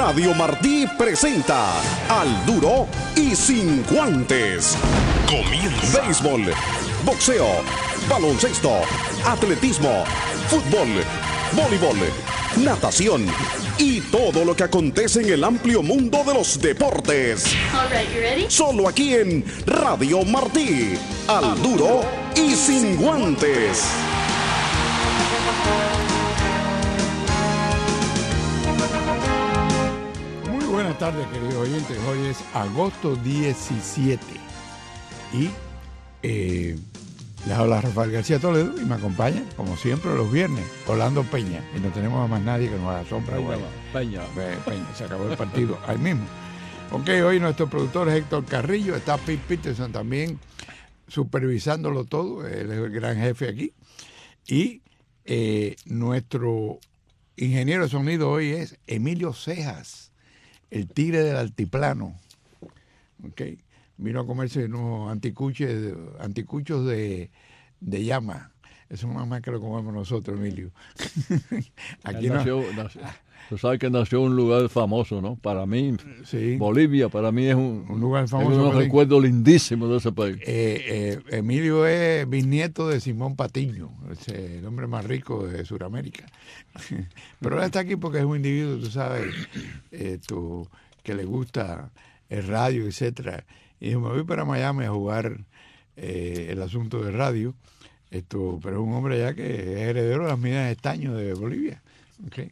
Radio Martí presenta Al Duro y Sin Guantes. Comienza. Béisbol, boxeo, baloncesto, atletismo, fútbol, voleibol, natación y todo lo que acontece en el amplio mundo de los deportes. All right, you ready? Solo aquí en Radio Martí. Al Duro y Sin Guantes. Buenas tardes, queridos oyentes. Hoy es agosto 17 y les habla Rafael García Toledo y me acompaña, como siempre, los viernes, Orlando Peña. Y no tenemos a más nadie que nos haga sombra. Peña, se acabó el partido ahí mismo. Ok, hoy nuestro productor es Héctor Carrillo, está Pete Peterson también supervisándolo todo, él es el gran jefe aquí. Y nuestro ingeniero de sonido hoy es Emilio Cejas, el tigre del altiplano. Okay. Vino a comerse unos anticuchos de llama. Eso es más que lo comemos nosotros, Emilio. Aquí tú sabes que nació en un lugar famoso, ¿no? Para mí, sí. Bolivia, para mí es un lugar famoso. Es un recuerdo lindísimo de ese país. Emilio es bisnieto de Simón Patiño, el hombre más rico de Sudamérica. Pero él está aquí porque es un individuo, tú sabes, que le gusta el radio, etcétera. Y dijo, me voy para Miami a jugar el asunto de radio. Pero es un hombre ya que es heredero de las minas de estaño de Bolivia. Okay.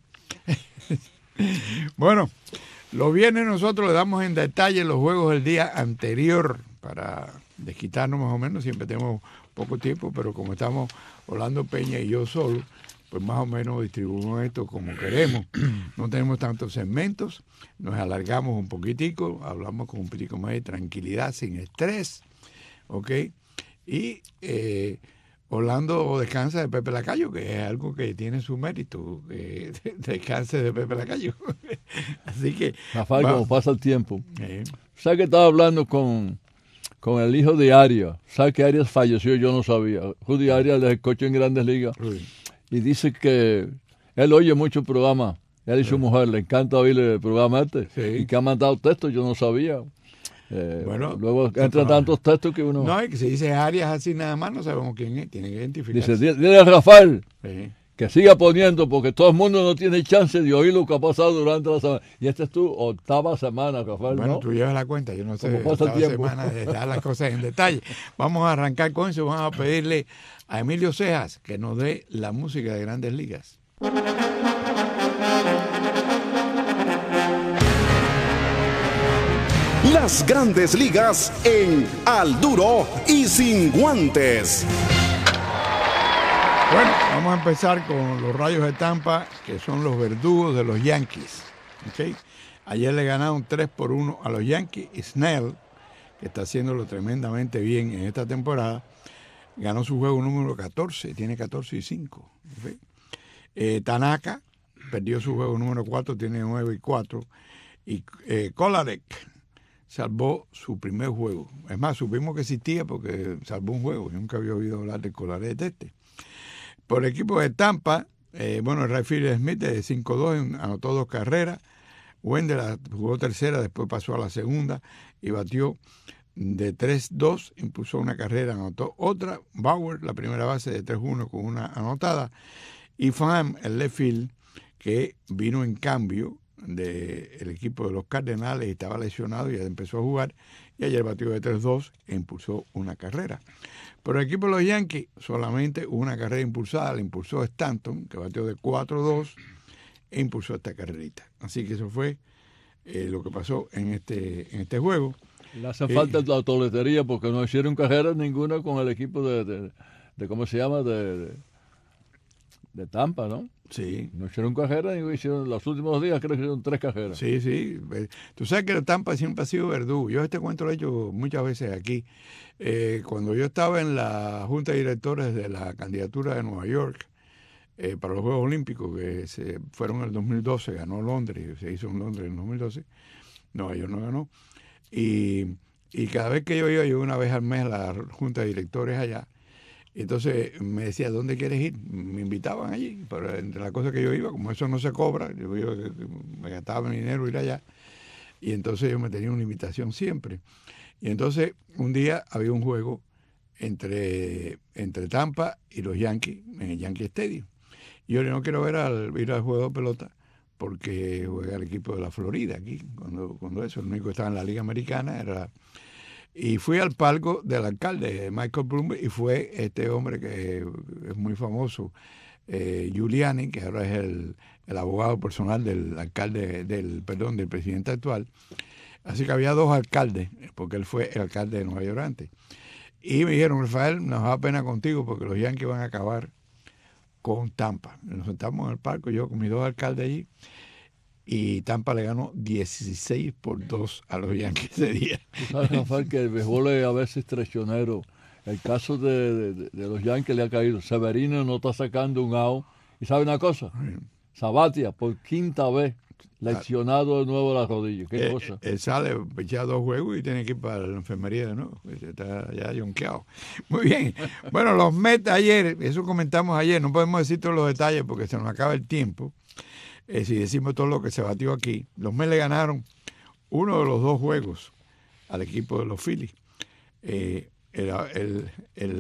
Bueno, los viernes nosotros le damos en detalle los juegos del día anterior para desquitarnos más o menos. Siempre tenemos poco tiempo, pero como estamos Orlando Peña y yo solo, pues más o menos distribuimos esto como queremos. No tenemos tantos segmentos, nos alargamos un poquitico, hablamos con un poquitico más de tranquilidad, sin estrés, ¿ok? Y Orlando descansa de Pepe Lacayo, que es algo que tiene su mérito, descanse de Pepe Lacayo. Así que... Rafael, como pasa el tiempo. ¿Sabes que estaba hablando con el hijo de Arias? ¿Sabes que Arias falleció? Yo no sabía. Judy Arias es el coche en Grandes Ligas. Sí. Y dice que él oye mucho programa. Él y su mujer le encanta oír el programa este. Sí. Y que ha mandado textos, yo no sabía. Bueno, luego entran tantos textos que uno... No, y que si dice Arias así nada más, no sabemos quién es, tiene que identificarse. Dice, dile a Rafael que siga poniendo, porque todo el mundo no tiene chance de oír lo que ha pasado durante la semana. Y esta es tu octava semana, Rafael, bueno, ¿no? Tú llevas la cuenta, yo no sé, octava semana de dar las cosas en detalle. Vamos a arrancar con eso, vamos a pedirle a Emilio Cejas que nos dé la música de Grandes Ligas. Las Grandes Ligas en Al Duro y Sin Guantes. Bueno, vamos a empezar con los Rayos de Tampa, que son los verdugos de los Yankees. ¿Okay? Ayer le ganaron 3-1 a los Yankees. Y Snell, que está haciéndolo tremendamente bien en esta temporada, ganó su juego número 14, tiene 14-5. ¿Okay? Tanaka perdió su juego número 4, tiene 9-4. Y Kolarek salvó su primer juego. Es más, supimos que existía porque salvó un juego. Yo nunca había oído hablar de Kolarek Por el equipo de Tampa, el right fielder Smith de 5-2 anotó 2 carreras. Wendell jugó tercera, después pasó a la segunda y batió de 3-2, impulsó una carrera, anotó otra. Bauer, la primera base de 3-1 con una anotada. Y Pham, el left field, que vino en cambio del equipo de los Cardenales y estaba lesionado y empezó a jugar, y ayer batió de 3-2 e impulsó una carrera. Pero el equipo de los Yankees solamente una carrera impulsada, la impulsó Stanton, que batió de 4-2 e impulsó esta carrerita. Así que eso fue lo que pasó en este juego. Le hace falta la toletería porque no hicieron carreras ninguna con el equipo de ¿cómo se llama? De Tampa, ¿no? Sí. No hicieron carreras, hicieron los últimos días, creo que hicieron 3 carreras. Sí. Tú sabes que Tampa siempre ha sido verdugo. Yo este cuento lo he hecho muchas veces aquí. Cuando yo estaba en la Junta de Directores de la candidatura de Nueva York para los Juegos Olímpicos, que se fueron en el 2012, ganó Londres, se hizo en Londres en el 2012. Nueva York no ganó. Y cada vez que yo iba una vez al mes a la Junta de Directores allá, Entonces me decía, ¿dónde quieres ir? Me invitaban allí, pero entre las cosas que yo iba, como eso no se cobra, me gastaba mi dinero ir allá, y entonces yo me tenía una invitación siempre. Y entonces un día había un juego entre Tampa y los Yankees en el Yankee Stadium. Y yo no quiero ir al juego de pelota porque juega el equipo de la Florida aquí, cuando eso, el único que estaba en la Liga Americana era... Y fui al palco del alcalde, Michael Bloomberg, y fue este hombre que es muy famoso, Giuliani, que ahora es el abogado personal del alcalde, del presidente actual. Así que había dos alcaldes, porque él fue el alcalde de Nueva York antes. Y me dijeron, Rafael, nos da pena contigo porque los Yankees van a acabar con Tampa. Nos sentamos en el palco, yo con mis dos alcaldes allí, y Tampa le ganó 16-2 a los Yankees ese día. ¿Sabes, Rafael, que el béisbol es a veces traicionero? El caso de los Yankees le ha caído. Severino no está sacando un out. ¿Y sabe una cosa? Sabathia, por quinta vez, leccionado de nuevo la rodilla. ¿Qué cosa? Él sale, echa 2 juegos y tiene que ir para la enfermería de nuevo. Está ya yonqueado. Muy bien. Bueno, los Mets ayer, eso comentamos ayer, no podemos decir todos los detalles porque se nos acaba el tiempo. Si decimos todo lo que se batió aquí, los Mets le ganaron uno de los 2 juegos al equipo de los Phillies. El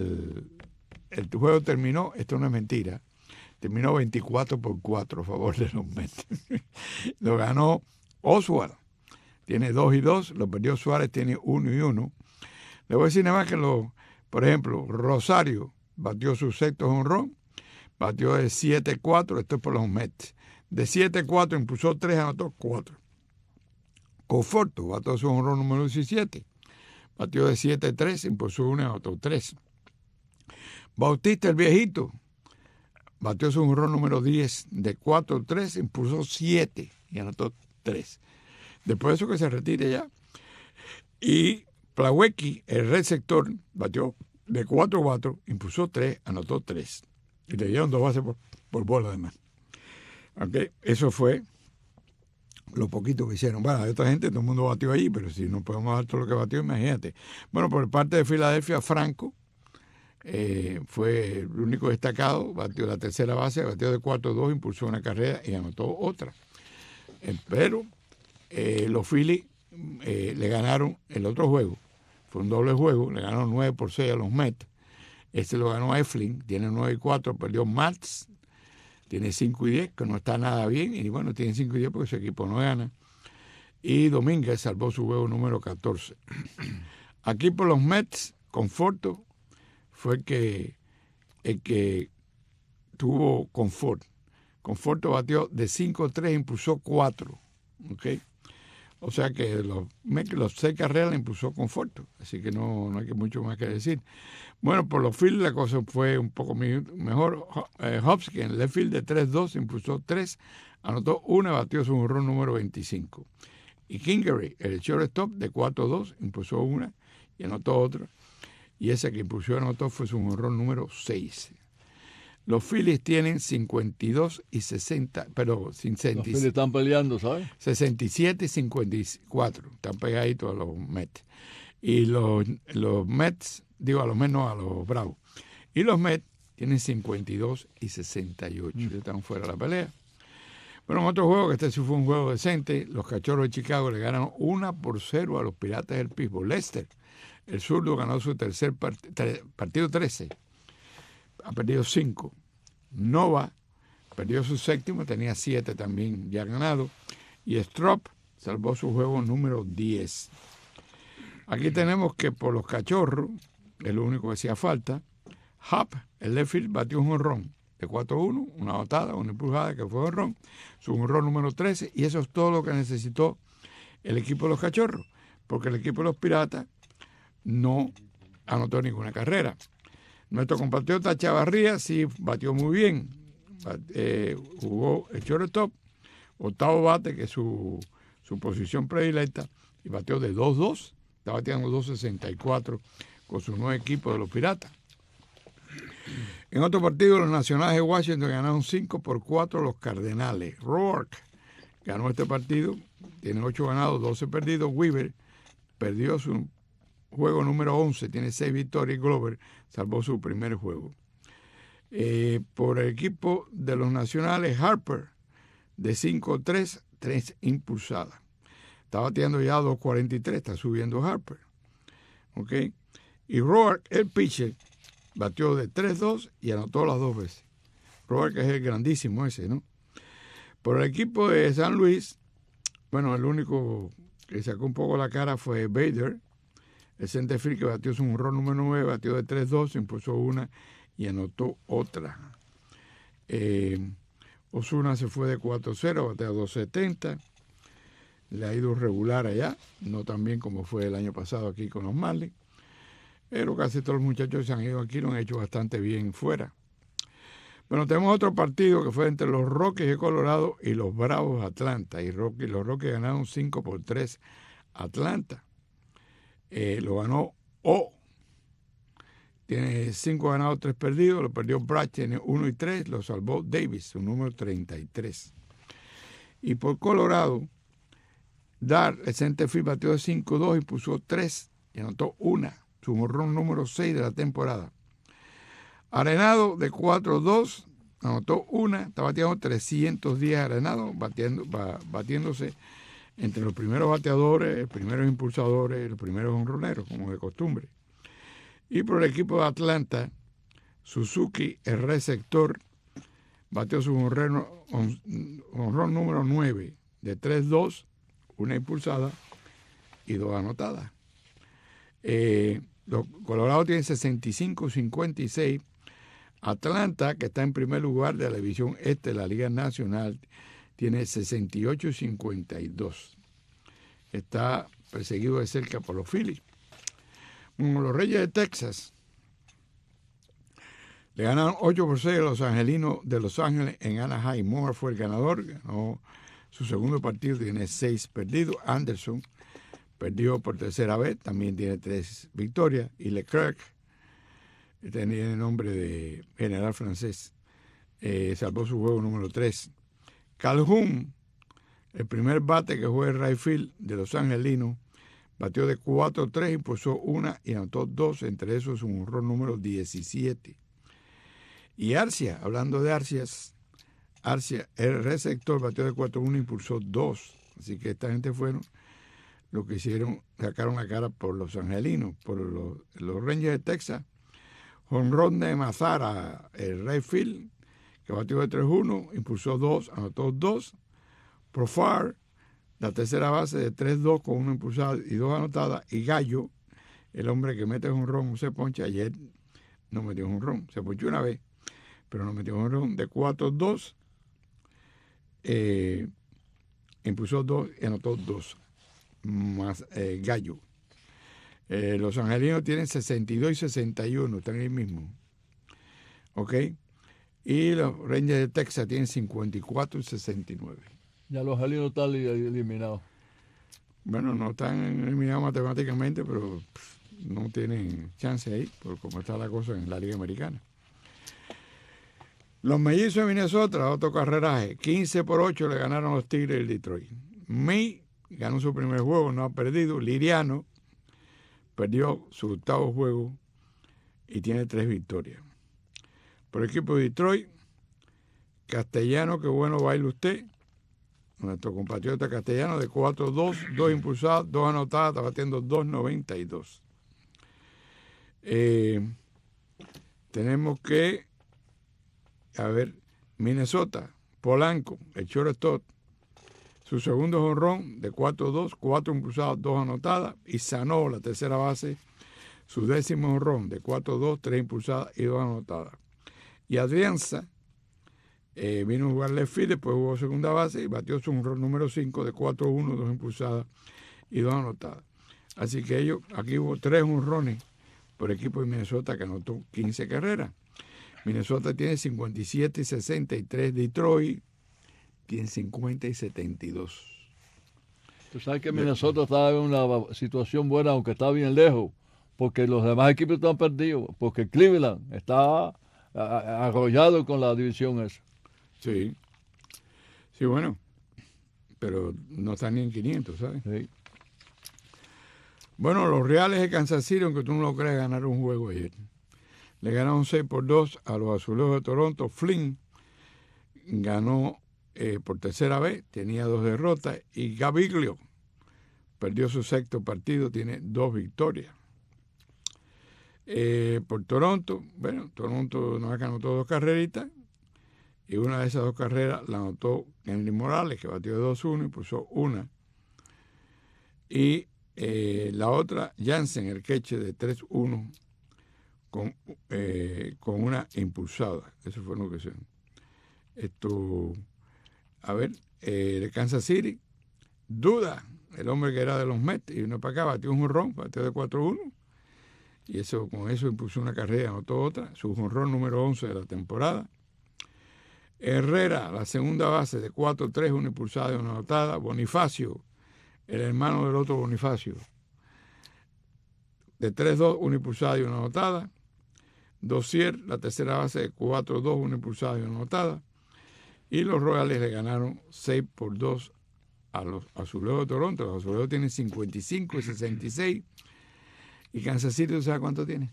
juego terminó, esto no es mentira, terminó 24-4 a favor de los Mets. Lo ganó Oswalt, tiene 2-2, lo perdió Suárez, tiene 1-1. Le voy a decir nada más que, por ejemplo, Rosario batió su 6º jonrón, batió de 7-4, esto es por los Mets. De 7-4 impulsó 3, anotó 4. Conforto batió su jonrón número 17. Batió de 7-3, impulsó 1, anotó 3. Bautista, el viejito, batió su jonrón número 10. De 4-3, impulsó 7 y anotó 3. Después de eso que se retire ya. Y Plawecki, el receptor, batió de 4-4, impulsó 3, anotó 3. Y le dieron 2 bases por bola además. Okay. Eso fue lo poquito que hicieron. Bueno, hay otra gente, todo el mundo batió allí, pero si no podemos dar todo lo que batió, imagínate. Bueno, por parte de Filadelfia, Franco fue el único destacado, batió la tercera base, batió de 4-2, impulsó una carrera y anotó otra. Pero los Phillies le ganaron el otro juego, fue un doble juego, le ganaron 9-6 a los Mets. Este lo ganó Eflin, tiene 9-4, perdió Matz, tiene 5-10, que no está nada bien, y bueno, tiene 5-10 porque su equipo no gana. Y Domínguez salvó su juego número 14. Aquí por los Mets, Conforto fue el que tuvo confort. Conforto batió de 5-3, impulsó 4. ¿Okay? O sea que los 6 carreras le impulsó Conforto. Así que no hay mucho más que decir. Bueno, por los Phillies la cosa fue un poco mejor. Hopkins, el left field de 3-2, impulsó 3, anotó 1, batió su jonrón número 25. Y Kingery, el shortstop de 4-2, impulsó 1 y anotó otro. Y ese que impulsó y anotó fue su jonrón número 6. Los Phillies tienen 52 y 60, pero sin 60. Los Phillies están peleando, ¿sabes? 67 y 54. Están pegaditos a los Mets. Y los Mets, a los Mets no, a los Bravos. Y los Mets tienen 52 y 68. Están fuera de la pelea. Bueno, en otro juego, que este sí fue un juego decente, los Cachorros de Chicago le ganaron 1-0 a los Piratas del Pittsburgh. Lester, el zurdo, ganó su tercer partido 13. Ha perdido 5. Nova perdió su 7º, tenía 7 también ya ganado. Y Strop salvó su juego número 10. Aquí tenemos que por los Cachorros, es lo único que hacía falta, Happ, el left field, batió un jonrón de 4-1, una botada, una empujada que fue jonrón, su jonrón número 13, y eso es todo lo que necesitó el equipo de los Cachorros, porque el equipo de los Piratas no anotó ninguna carrera. Nuestro compatriota Chavarría sí batió muy bien, jugó el shortstop, octavo bate, que es su posición predilecta, y batió de 2-2, está bateando 2.64 con su nuevo equipo de los Piratas. En otro partido, los Nacionales de Washington ganaron 5-4 a los Cardenales. Rourke ganó este partido, tiene 8 ganados, 12 perdidos. Weaver perdió su juego número 11, tiene 6 victorias. Glover salvó su primer juego. Por el equipo de los nacionales, Harper, de 5-3, 3 impulsadas. Está bateando ya 2.43, está subiendo Harper. ¿Ok? Y Roark, el pitcher, batió de 3-2 y anotó las 2 veces. Roark es el grandísimo ese, ¿no? Por el equipo de San Luis, bueno, el único que sacó un poco la cara fue Bader, el center field que batió su jonrón número 9, batió de 3-2, impulsó una y anotó otra. Osuna se fue de 4-0, batea 2.70. Le ha ido regular allá, no tan bien como fue el año pasado aquí con los Marlins. Pero casi todos los muchachos que se han ido aquí lo han hecho bastante bien fuera. Bueno, tenemos otro partido que fue entre los Rockies de Colorado y los Bravos de Atlanta. Y los Rockies ganaron 5-3 Atlanta. Lo ganó O. Tiene 5 ganados, 3 perdidos. Lo perdió Brad, tiene 1 y 3. Lo salvó Davis, su número 33. Y por Colorado, Dar, el center field, batió de 5-2 y puso 3 y anotó una. Su jonrón número 6 de la temporada. Arenado de 4-2, anotó una, está bateando 310 Arenado, batiéndose entre los primeros bateadores, los primeros impulsadores, los primeros jonroneros, como de costumbre. Y por el equipo de Atlanta, Suzuki, el receptor, batió su jonrón número 9 de 3-2, una impulsada y 2 anotadas. Los Colorado tienen 65-56. Atlanta, que está en primer lugar de la división este de la Liga Nacional, tiene 68-52. Está perseguido de cerca por los Phillies. Como los Reyes de Texas le ganaron 8-6 a los Angelinos de Los Ángeles en Anaheim. Moore fue el ganador, ganó su segundo partido, tiene 6 perdidos. Anderson perdió por tercera vez, también tiene 3 victorias. Y Leclerc, tenía el nombre de general francés, salvó su juego número 3. Calhoun, el primer bate que juega el right field de Los Angelinos, batió de 4-3, impulsó una y anotó 2, entre esos un jonrón número 17. Y Arcia, hablando de Arcias, Arcia, el receptor, batió de 4-1, impulsó 2. Así que esta gente fueron lo que hicieron, sacaron la cara por los angelinos, por los Rangers de Texas. Jonrón de Mazara, el right field, que batió de 3-1, impulsó 2, anotó 2. Profar, la tercera base de 3-2 con 1 impulsada y 2 anotadas. Y Gallo, el hombre que mete jonrón, se poncha. Ayer no metió jonrón, se ponchó una vez, pero no metió jonrón. De 4-2, impulsó 2 y anotó 2. Más Gallo. Los angelinos tienen 62 y 61, están ahí mismo. ¿Ok? Y los Rangers de Texas tienen 54 y 69. Ya los angelinos están eliminados. Bueno, no están eliminados matemáticamente, pero no tienen chance ahí, por cómo está la cosa en la Liga Americana. Los Mellizos de Minnesota, otro carreraje, 15-8 le ganaron los Tigres del Detroit. May ganó su primer juego, no ha perdido. Liriano perdió su 8º juego y tiene 3 victorias. Por el equipo de Detroit, Castellano, qué bueno baila usted. Nuestro compatriota Castellano de 4-2, 2 impulsadas, 2 anotadas, está batiendo 2.92. Tenemos que, a ver, Minnesota, Polanco, el shortstop, su segundo jonrón de 4-2, 4 impulsadas, 2 anotadas, y Sanó, la tercera base, su 10º jonrón de 4-2, 3 impulsadas y 2 anotadas. Y Adrianza vino a jugar left field, después jugó segunda base y batió su jonrón número 5 de 4-1, 2 impulsadas y 2 anotadas. Así que aquí hubo 3 jonrones por el equipo de Minnesota que anotó 15 carreras. Minnesota tiene 57 y 63, Detroit tiene 50 y 72. Tú sabes que Minnesota está en una situación buena, aunque está bien lejos, porque los demás equipos están perdidos, porque Cleveland está arrollado con la división esa. Sí, bueno, pero no están ni en 500, ¿sabes? Sí. Bueno, los Reales de Kansas City, aunque tú no lo creas, ganaron un juego ayer. Le ganaron 6-2 a los Azulejos de Toronto. Flynn ganó por tercera vez, tenía 2 derrotas. Y Gaviglio perdió su sexto partido, tiene 2 victorias. Por Toronto, bueno, Toronto nos anotó 2 carreritas. Y una de esas 2 carreras la anotó Henry Morales, que batió de 2-1 y puso una. Y la otra, Jansen, el queche de 3-1 con una impulsada. Eso fue lo que se... de Kansas City, Duda, el hombre que era de los Mets, y vino para acá, batió un jonrón, batió de 4-1. Y con eso impulsó una carrera, anotó otra, su jonrón número 11 de la temporada. Herrera, la segunda base de 4-3, una impulsada y una anotada. Bonifacio, el hermano del otro Bonifacio, de 3-2, una impulsada y una anotada. Dozier, la tercera base de 4-2, una impulsada y una anotada. Y los Royales le ganaron 6-2 a los Azulejos de Toronto. Los Azulejos tienen 55 y 66. Y Kansas City, ¿tú sabes cuánto tiene?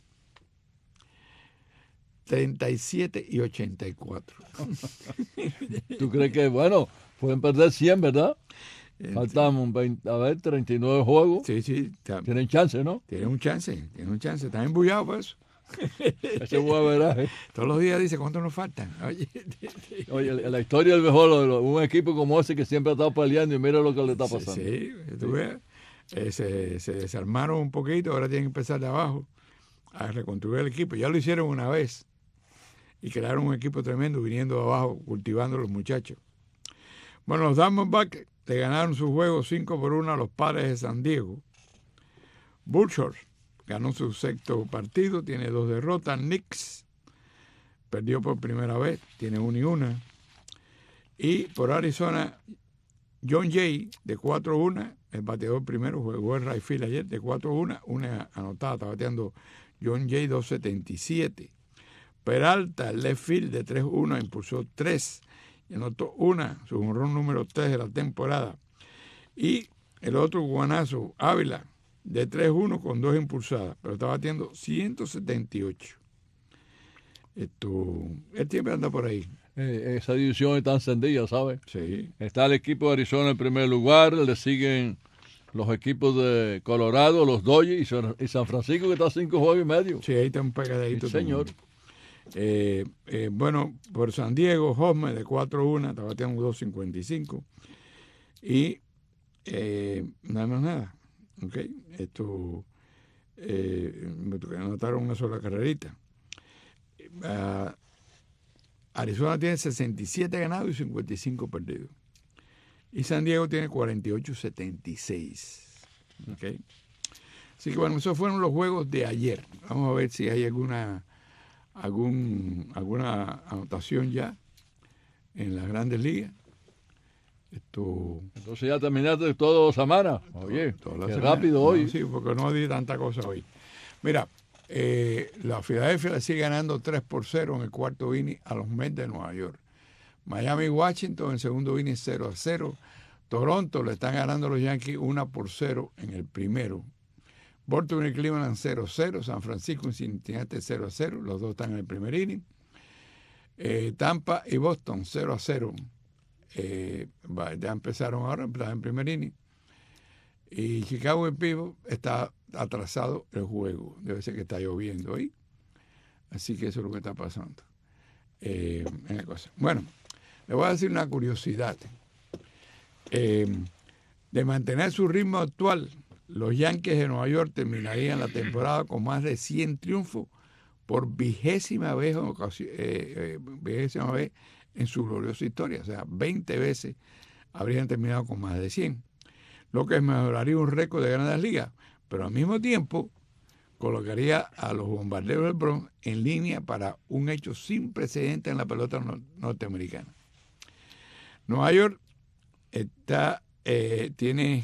37 y 84. ¿Tú crees que, bueno, pueden perder 100, verdad? Faltamos 39 juegos. Sí. Tienen chance, ¿no? Tienen un chance. Están embullados por eso. Ese buen veraje. Todos los días dice cuánto nos faltan. Oye, la historia del mejor, un equipo como ese que siempre ha estado peleando y mira lo que le está pasando. Sí, tú ves. Se desarmaron un poquito, ahora tienen que empezar de abajo a reconstruir el equipo. Ya lo hicieron una vez y crearon un equipo tremendo viniendo de abajo, cultivando a los muchachos. Bueno, los Diamondbacks le ganaron su juego 5-1 a los Padres de San Diego. Burchard ganó su sexto partido, tiene 2 derrotas. Knicks perdió por primera vez, tiene 1-1. Y por Arizona, John Jay, de 4-1, el bateador primero, jugó el right field ayer, de 4-1, una anotada, está bateando John Jay 2.77. Peralta, el left field, de 3-1, impulsó 3 y anotó su jonrón número 3 de la temporada. Y el otro guanazo, Ávila, de 3-1 con 2 impulsadas, pero está batiendo 178. Él siempre anda por ahí. Esa división está encendida, ¿sabes? Sí. Está el equipo de Arizona en primer lugar, le siguen los equipos de Colorado, los Dodgers y San Francisco, que está a 5 juegos y medio. Sí, ahí está un pegadito. Sí, señor. Bueno, por San Diego, Hosmer, de 4-1, está bateando 2.55. Y nada más nada. Okay. Anotaron una sola carrerita. Arizona tiene 67 ganados y 55 perdidos. Y San Diego tiene 48-76. Okay. Así que bueno, esos fueron los juegos de ayer. Vamos a ver si hay alguna anotación ya en las Grandes Ligas. Entonces ya terminaste todo semana. Oye, qué rápido hoy. Sí, porque no di tanta cosa hoy. Mira, la Philadelphia le sigue ganando 3-0 en el cuarto inning a los Mets de Nueva York. Miami y Washington en el segundo inning 0-0. Toronto le están ganando a los Yankees 1-0 en el primero. Baltimore y Cleveland 0-0. San Francisco y Cincinnati 0-0. Los dos están en el primer inning. Tampa y Boston 0-0. Ya empezaron ahora, empezaron en primer inning. Y Chicago y Pittsburgh está atrasado el juego. Debe ser que está lloviendo ahí. Así que eso es lo que está pasando en la cosa. Bueno, le voy a decir una curiosidad. De mantener su ritmo actual, los Yankees de Nueva York terminarían la temporada con más de 100 triunfos por vigésima vez en su gloriosa historia. O sea, 20 veces habrían terminado con más de 100. Lo que mejoraría un récord de Grandes Ligas, pero al mismo tiempo colocaría a los Bombarderos del Bronx en línea para un hecho sin precedentes en la pelota norteamericana. Nueva York tiene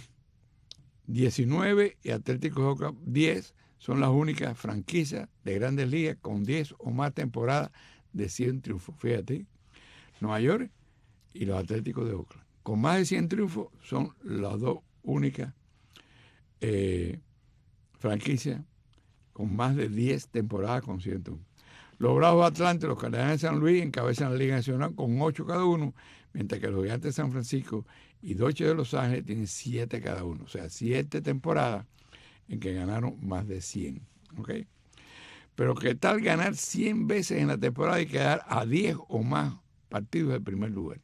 19 y Atlético de Oakland 10, son las únicas franquicias de Grandes Ligas con 10 o más temporadas de 100 triunfos. Fíjate, Nueva York y los Atléticos de Oakland. Con más de 100 triunfos son las dos únicas franquicia con más de 10 temporadas con 101. Los Bravos de Atlanta y los Cardenales de San Luis encabezan la Liga Nacional con 8 cada uno, mientras que los Gigantes de San Francisco y Dodgers de Los Ángeles tienen 7 cada uno. O sea, 7 temporadas en que ganaron más de 100. ¿Ok? Pero ¿qué tal ganar 100 veces en la temporada y quedar a 10 o más partidos del primer lugar?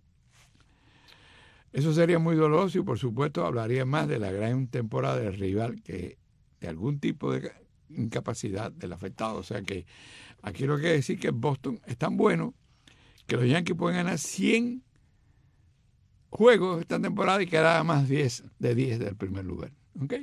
Eso sería muy doloroso y por supuesto hablaría más de la gran temporada del rival que de algún tipo de incapacidad del afectado. O sea que aquí lo que quiere decir que Boston es tan bueno que los Yankees pueden ganar 100 juegos esta temporada y quedar a más de 10 del primer lugar. ¿Ok?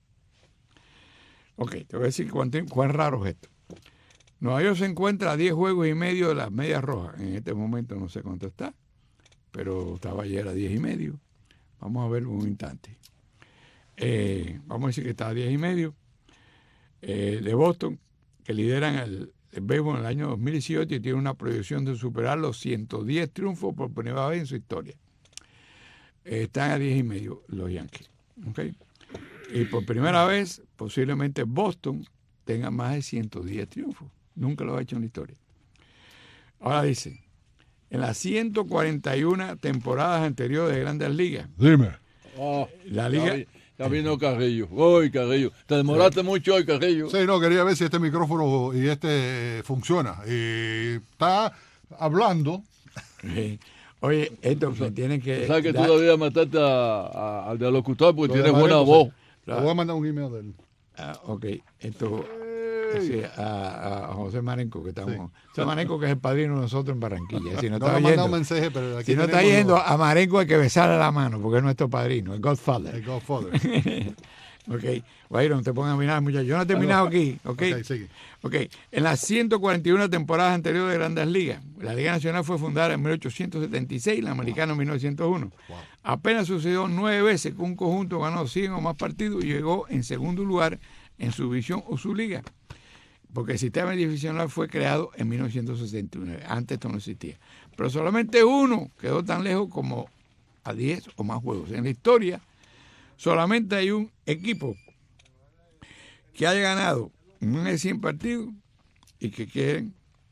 Ok, te voy a decir cuán raro es esto. Nueva York se encuentra a 10 juegos y medio de las Medias Rojas. En este momento no sé cuánto está, pero estaba ayer a 10 y medio. Vamos a ver un instante. Vamos a decir que está a 10 y medio. De Boston, que lideran el béisbol en el año 2018 y tiene una proyección de superar los 110 triunfos por primera vez en su historia. Están a 10 y medio los Yankees. ¿Okay? Y por primera vez, posiblemente Boston tenga más de 110 triunfos. Nunca lo ha hecho en la historia. Ahora dice, en las 141 temporadas anteriores de Grandes Ligas. Dime. La liga... Ya vino Carrillo. Uy, Carrillo. Te demoraste mucho hoy, Carrillo. Sí, no, quería ver si este micrófono y funciona. Y está hablando. Oye, esto me tienen que... O sea que tú debías matarte al del locutor porque tienes buena voz. Le voy a mandar un email de él. Ok, esto... Sí, a José Marenco, que estamos... Sí. José Marenco, que es el padrino de nosotros en Barranquilla. Si no está mandado un mensaje, pero aquí si no está yendo, a Marenco hay que besarle la mano, porque es nuestro padrino, el Godfather. El Godfather. Ok, Guairo, no te pongas a mirar, muchachos. Yo no he terminado aquí, ¿ok? Sigue. Ok, en las 141 temporadas anteriores de Grandes Ligas, la Liga Nacional fue fundada en 1876, la Americana en 1901. Wow. Apenas sucedió 9 veces que un conjunto ganó 100 o más partidos y llegó en segundo lugar en su división o su liga. Porque el sistema divisional fue creado en 1969. Antes esto no existía. Pero solamente uno quedó tan lejos como a 10 o más juegos. En la historia, solamente hay un equipo que haya ganado más de 100 partidos y que queden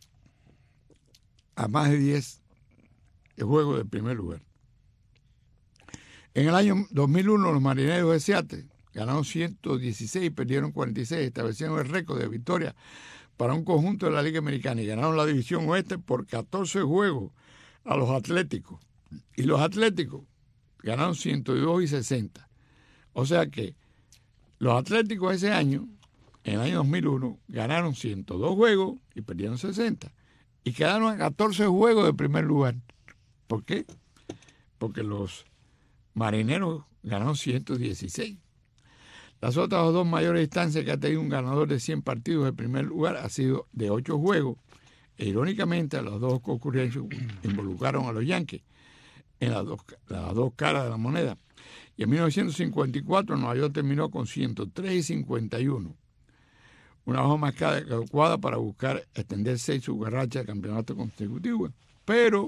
a más de 10 juegos del primer lugar. En el año 2001, los Marineros de Seattle ganaron 116 y perdieron 46, establecieron el récord de victorias para un conjunto de la Liga Americana y ganaron la División Oeste por 14 juegos a los Atléticos. Y los Atléticos ganaron 102 y 60. O sea que los Atléticos ese año, en el año 2001, ganaron 102 juegos y perdieron 60. Y quedaron a 14 juegos de primer lugar. ¿Por qué? Porque los Marineros ganaron 116. Las otras dos mayores instancias que ha tenido un ganador de 100 partidos en primer lugar ha sido de 8 juegos. E irónicamente, las dos concurrencias involucraron a los Yankees en las dos caras de la moneda. Y en 1954 Nueva York terminó con 103 y 51. Una hoja más adecuada para buscar extender 6 su racha de campeonato consecutivo. Pero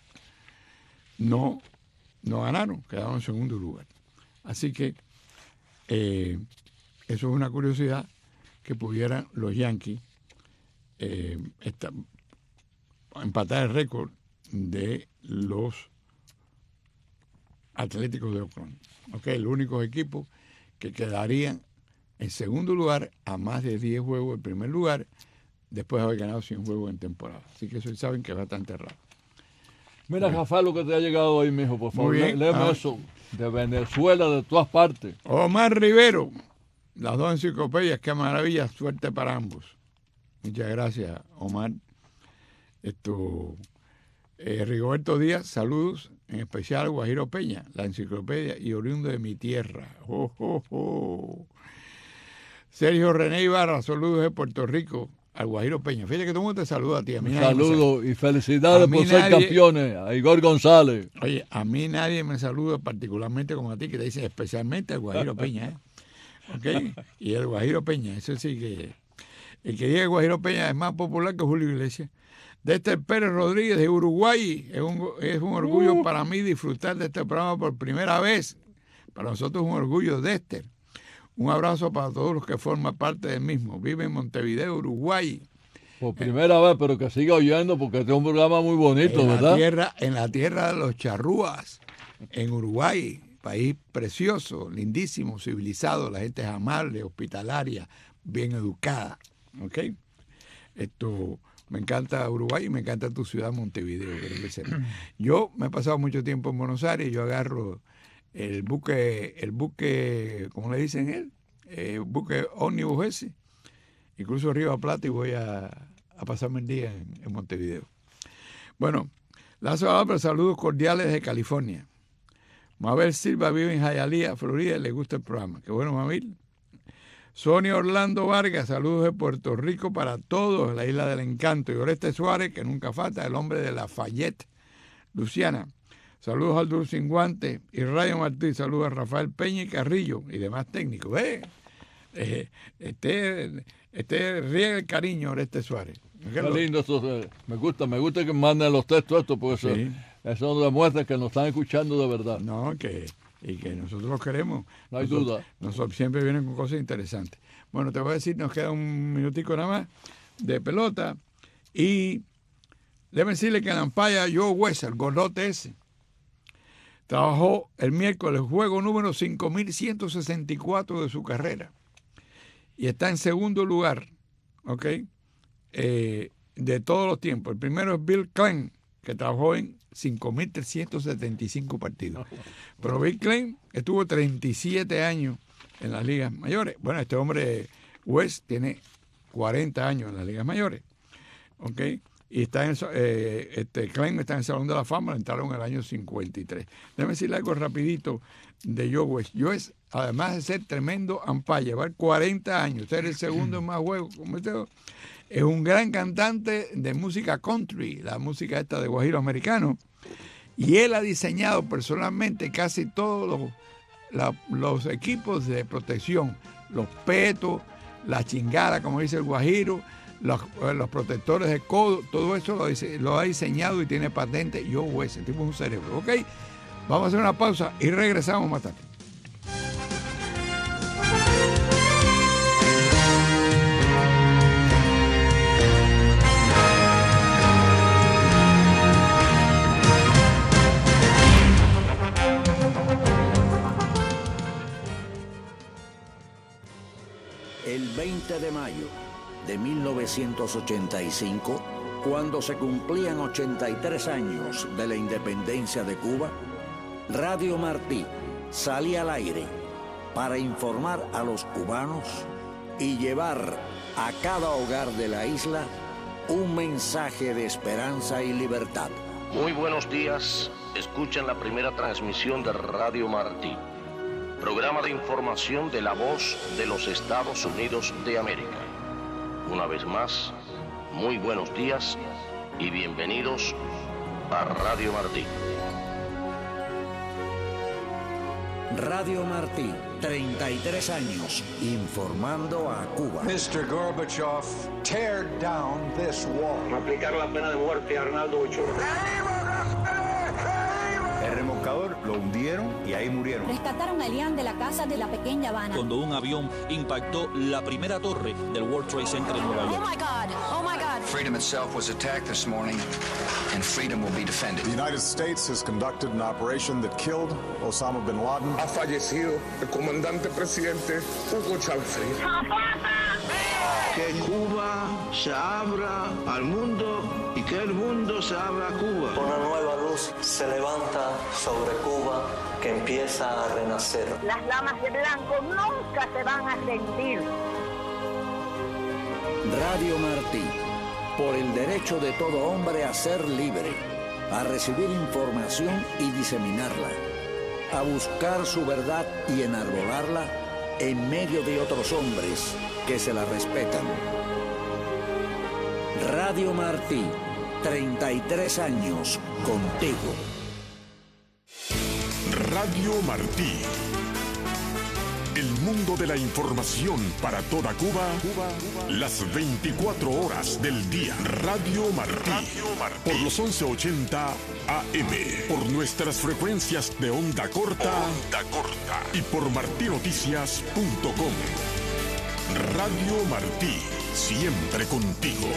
no ganaron, quedaron en segundo lugar. Así que eso es una curiosidad que pudieran los Yankees empatar el récord de los Atléticos de Oakland. Okay, el único equipo que quedarían en segundo lugar a más de 10 juegos en primer lugar después de haber ganado 100 juegos en temporada. Así que eso saben que es bastante raro. Mira, Rafael, lo que te ha llegado hoy, mijo, por favor. Léeme eso. De Venezuela, de todas partes. Omar Rivero, las dos enciclopedias, qué maravilla, suerte para ambos. Muchas gracias, Omar. Rigoberto Díaz, saludos, en especial a Guajiro Peña, la enciclopedia y oriundo de mi tierra. Oh, oh, oh. Sergio René Ibarra, saludos de Puerto Rico, al Guajiro Peña. Fíjate que todo el mundo te saluda a ti. Saludos y felicidades por ser campeones. A Igor González. Oye, a mí nadie me saluda particularmente como a ti, que te dice especialmente al Guajiro Peña. ¿Okay? Y el Guajiro Peña, eso sí que... El que diga el Guajiro Peña es más popular que Julio Iglesias. Dexter Pérez Rodríguez de Uruguay. Es un orgullo para mí disfrutar de este programa por primera vez. Para nosotros es un orgullo, Dexter. Un abrazo para todos los que forman parte del mismo. Vive en Montevideo, Uruguay. Por primera vez, pero que siga oyendo porque este es un programa muy bonito, ¿verdad? En la tierra de los charrúas, en Uruguay, país precioso, lindísimo, civilizado, la gente es amable, hospitalaria, bien educada. ¿Ok? Me encanta Uruguay y me encanta tu ciudad, Montevideo. Yo me he pasado mucho tiempo en Buenos Aires, yo agarro el buque, ¿cómo le dicen él? El buque ómnibus ese, y cruzo Río a Plata y voy a pasarme el día en Montevideo. Bueno, Lazo Álvarez, saludos cordiales de California. Mabel Silva vive en Hialeah, Florida, y le gusta el programa. Qué bueno, Mabel. Sonia Orlando Vargas, saludos de Puerto Rico para todos, la Isla del Encanto. Y Oreste Suárez, que nunca falta, el hombre de Lafayette, Luciana. Saludos al Dulce Guante y Rayo Martí. Saludos a Rafael Peña y Carrillo y demás técnicos. Riega el cariño, Oreste Suárez. Qué lindo eso. Me gusta que manden los textos estos, porque sí, eso demuestra que nos están escuchando de verdad. No, y que nosotros los queremos. No hay duda. Nosotros siempre vienen con cosas interesantes. Bueno, te voy a decir, nos queda un minutico nada más de pelota. Y deben decirle que en Ampaya, Joe West, el gordote ese, trabajó el miércoles, juego número 5.164 de su carrera. Y está en segundo lugar, ¿ok? De todos los tiempos. El primero es Bill Klein, que trabajó en 5.375 partidos. Pero Bill Klein estuvo 37 años en las ligas mayores. Bueno, este hombre, West, tiene 40 años en las ligas mayores. ¿Ok? Y está Klein está en el Salón de la Fama, lo entraron en el año 53. Déjame decirle algo rapidito de Joe West. Joe West, además de ser tremendo umpire, llevar 40 años, ser el segundo en más juegos, es un gran cantante de música country, la música esta de guajiro americano, y él ha diseñado personalmente casi todos los equipos de protección, los petos, la chingada, como dice el guajiro, los protectores de codo, todo eso lo ha diseñado y tiene patente. Joe West, el tipo es un cerebro. ¿Ok? Vamos a hacer una pausa y regresamos más tarde. El 20 de mayo de 1985, cuando se cumplían 83 años de la independencia de Cuba, Radio Martí salía al aire para informar a los cubanos y llevar a cada hogar de la isla un mensaje de esperanza y libertad. Muy buenos días, escuchan la primera transmisión de Radio Martí, programa de información de la voz de los Estados Unidos de América. Una vez más, muy buenos días y bienvenidos a Radio Martí. Radio Martí, 33 años, informando a Cuba. Mr. Gorbachev, tear down this wall. Aplicar la pena de muerte a Arnaldo Ochoa. El remolcador lo hundieron y ahí murieron. Rescataron a Elian de la casa de la pequeña Habana. Cuando un avión impactó la primera torre del World Trade Center en Nueva York. Oh my God, oh my God. Freedom itself was attacked this morning, and freedom will be defended. The United States has conducted an operation that killed Osama bin Laden. Ha fallecido el comandante presidente Hugo Chávez. Que Cuba se abra al mundo y que el mundo se abra a Cuba. Una nueva luz se levanta sobre Cuba que empieza a renacer. Las lamas de blanco nunca se van a sentir. Radio Martí, por el derecho de todo hombre a ser libre, a recibir información y diseminarla, a buscar su verdad y enarbolarla en medio de otros hombres que se la respetan. Radio Martí, 33 años contigo. Radio Martí, El mundo de la información para toda Cuba, las 24 horas del día. Radio Martí. Por los 1180 AM. Por nuestras frecuencias de onda corta. Y por martinoticias.com. Radio Martí. Siempre contigo.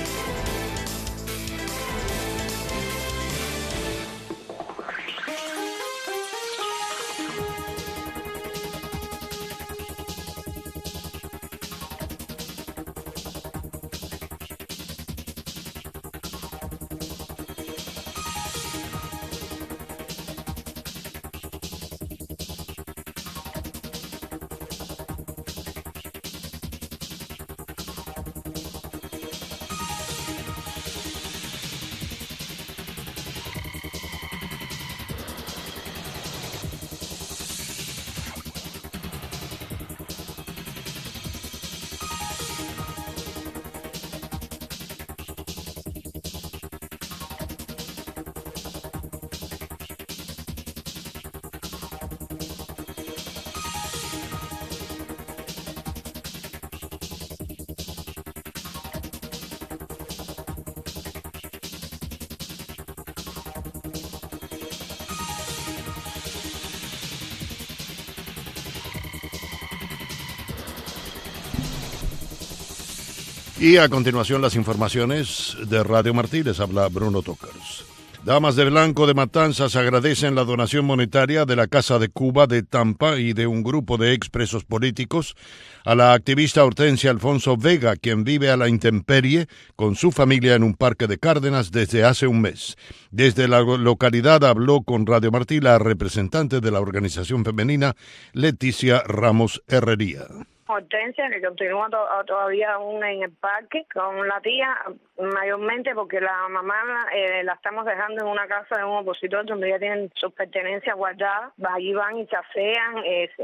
Y a continuación las informaciones de Radio Martí. Les habla Bruno Tokars. Damas de Blanco de Matanzas agradecen la donación monetaria de la Casa de Cuba de Tampa y de un grupo de expresos políticos a la activista Hortensia Alfonso Vega, quien vive a la intemperie con su familia en un parque de Cárdenas desde hace un mes. Desde la localidad habló con Radio Martí la representante de la organización femenina, Leticia Ramos Herrería. Hortensia, que continúa todavía aún en el parque con la tía, mayormente porque la mamá la estamos dejando en una casa de un opositor donde ya tienen sus pertenencias guardadas. Allí van y chasean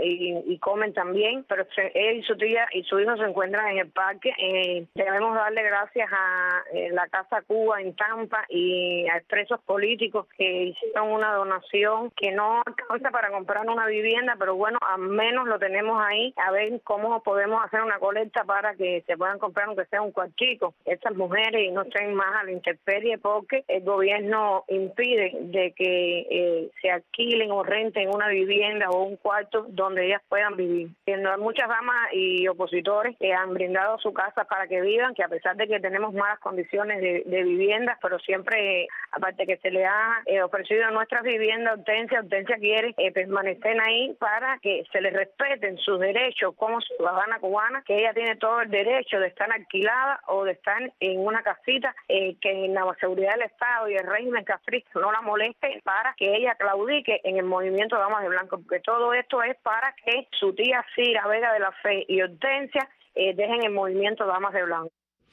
y comen también, pero ella y su tía y su hijo se encuentran en el parque. Debemos darle gracias a la Casa Cuba en Tampa y a expresos políticos que hicieron una donación que no alcanza para comprar una vivienda, pero bueno, al menos lo tenemos ahí, a ver cómo podemos hacer una colecta para que se puedan comprar aunque sea un cuartico estas mujeres y no estén más a la intemperie, porque el gobierno impide de que se alquilen o renten una vivienda o un cuarto donde ellas puedan vivir. Hay muchas damas y opositores que han brindado su casa para que vivan, que a pesar de que tenemos malas condiciones de viviendas, pero siempre, aparte que se le ha ofrecido nuestras viviendas, Hortensia quiere permanecer ahí para que se les respeten sus derechos como ciudadana cubana, que ella tiene todo el derecho de estar alquilada o de estar en una casita, que la seguridad del Estado y el régimen castrista no la moleste para que ella claudique en el movimiento de Damas de Blanco, porque todo esto es para que su tía Cira Vega de la Fe y Hortensia dejen el movimiento de Damas de Blanco.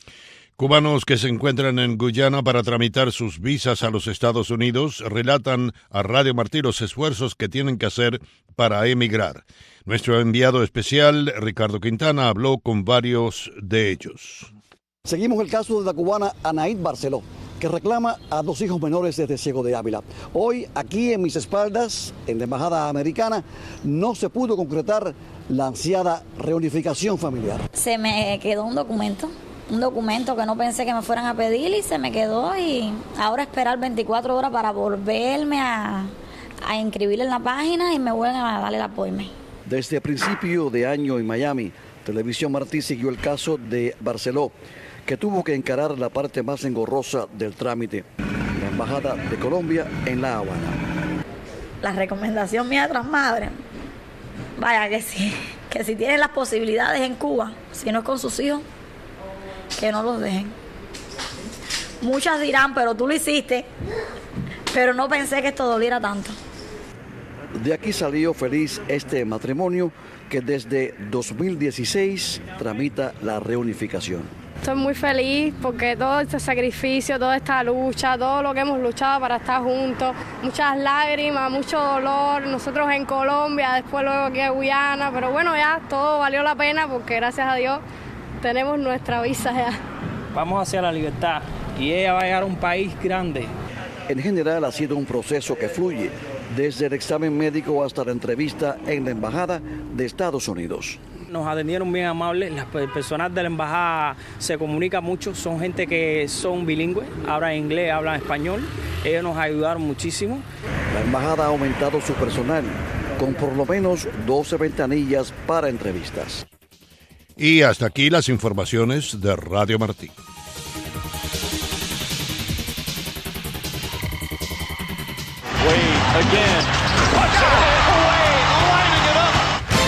Cubanos que se encuentran en Guyana para tramitar sus visas a los Estados Unidos relatan a Radio Martí los esfuerzos que tienen que hacer para emigrar. Nuestro enviado especial, Ricardo Quintana, habló con varios de ellos. Seguimos el caso de la cubana Anaid Barceló, que reclama a 2 hijos menores desde Ciego de Ávila. Hoy, aquí en mis espaldas, en la Embajada Americana, no se pudo concretar la ansiada reunificación familiar. Se me quedó un documento que no pensé que me fueran a pedir y se me quedó, y ahora esperar 24 horas para volverme a inscribir en la página y me vuelven a darle el apoyo. Desde principio de año en Miami, Televisión Martí siguió el caso de Barceló, que tuvo que encarar la parte más engorrosa del trámite, la Embajada de Colombia en La Habana. La recomendación mía tras madre, vaya que si tienen las posibilidades en Cuba, si no es con sus hijos, que no los dejen. Muchas dirán, pero tú lo hiciste, pero no pensé que esto doliera tanto. De aquí salió feliz este matrimonio que desde 2016 tramita la reunificación. Estoy muy feliz porque todo este sacrificio, toda esta lucha, todo lo que hemos luchado para estar juntos, muchas lágrimas, mucho dolor, nosotros en Colombia, después luego aquí en Guyana, pero bueno, ya todo valió la pena porque gracias a Dios tenemos nuestra visa ya. Vamos hacia la libertad y ella va a llegar a un país grande. En general ha sido un proceso que fluye desde el examen médico hasta la entrevista en la Embajada de Estados Unidos. Nos atendieron bien amables, el personal de la embajada se comunica mucho, son gente que son bilingües, hablan inglés, hablan español, ellos nos ayudaron muchísimo. La embajada ha aumentado su personal con por lo menos 12 ventanillas para entrevistas. Y hasta aquí las informaciones de Radio Martí. Wade again. Lining it up.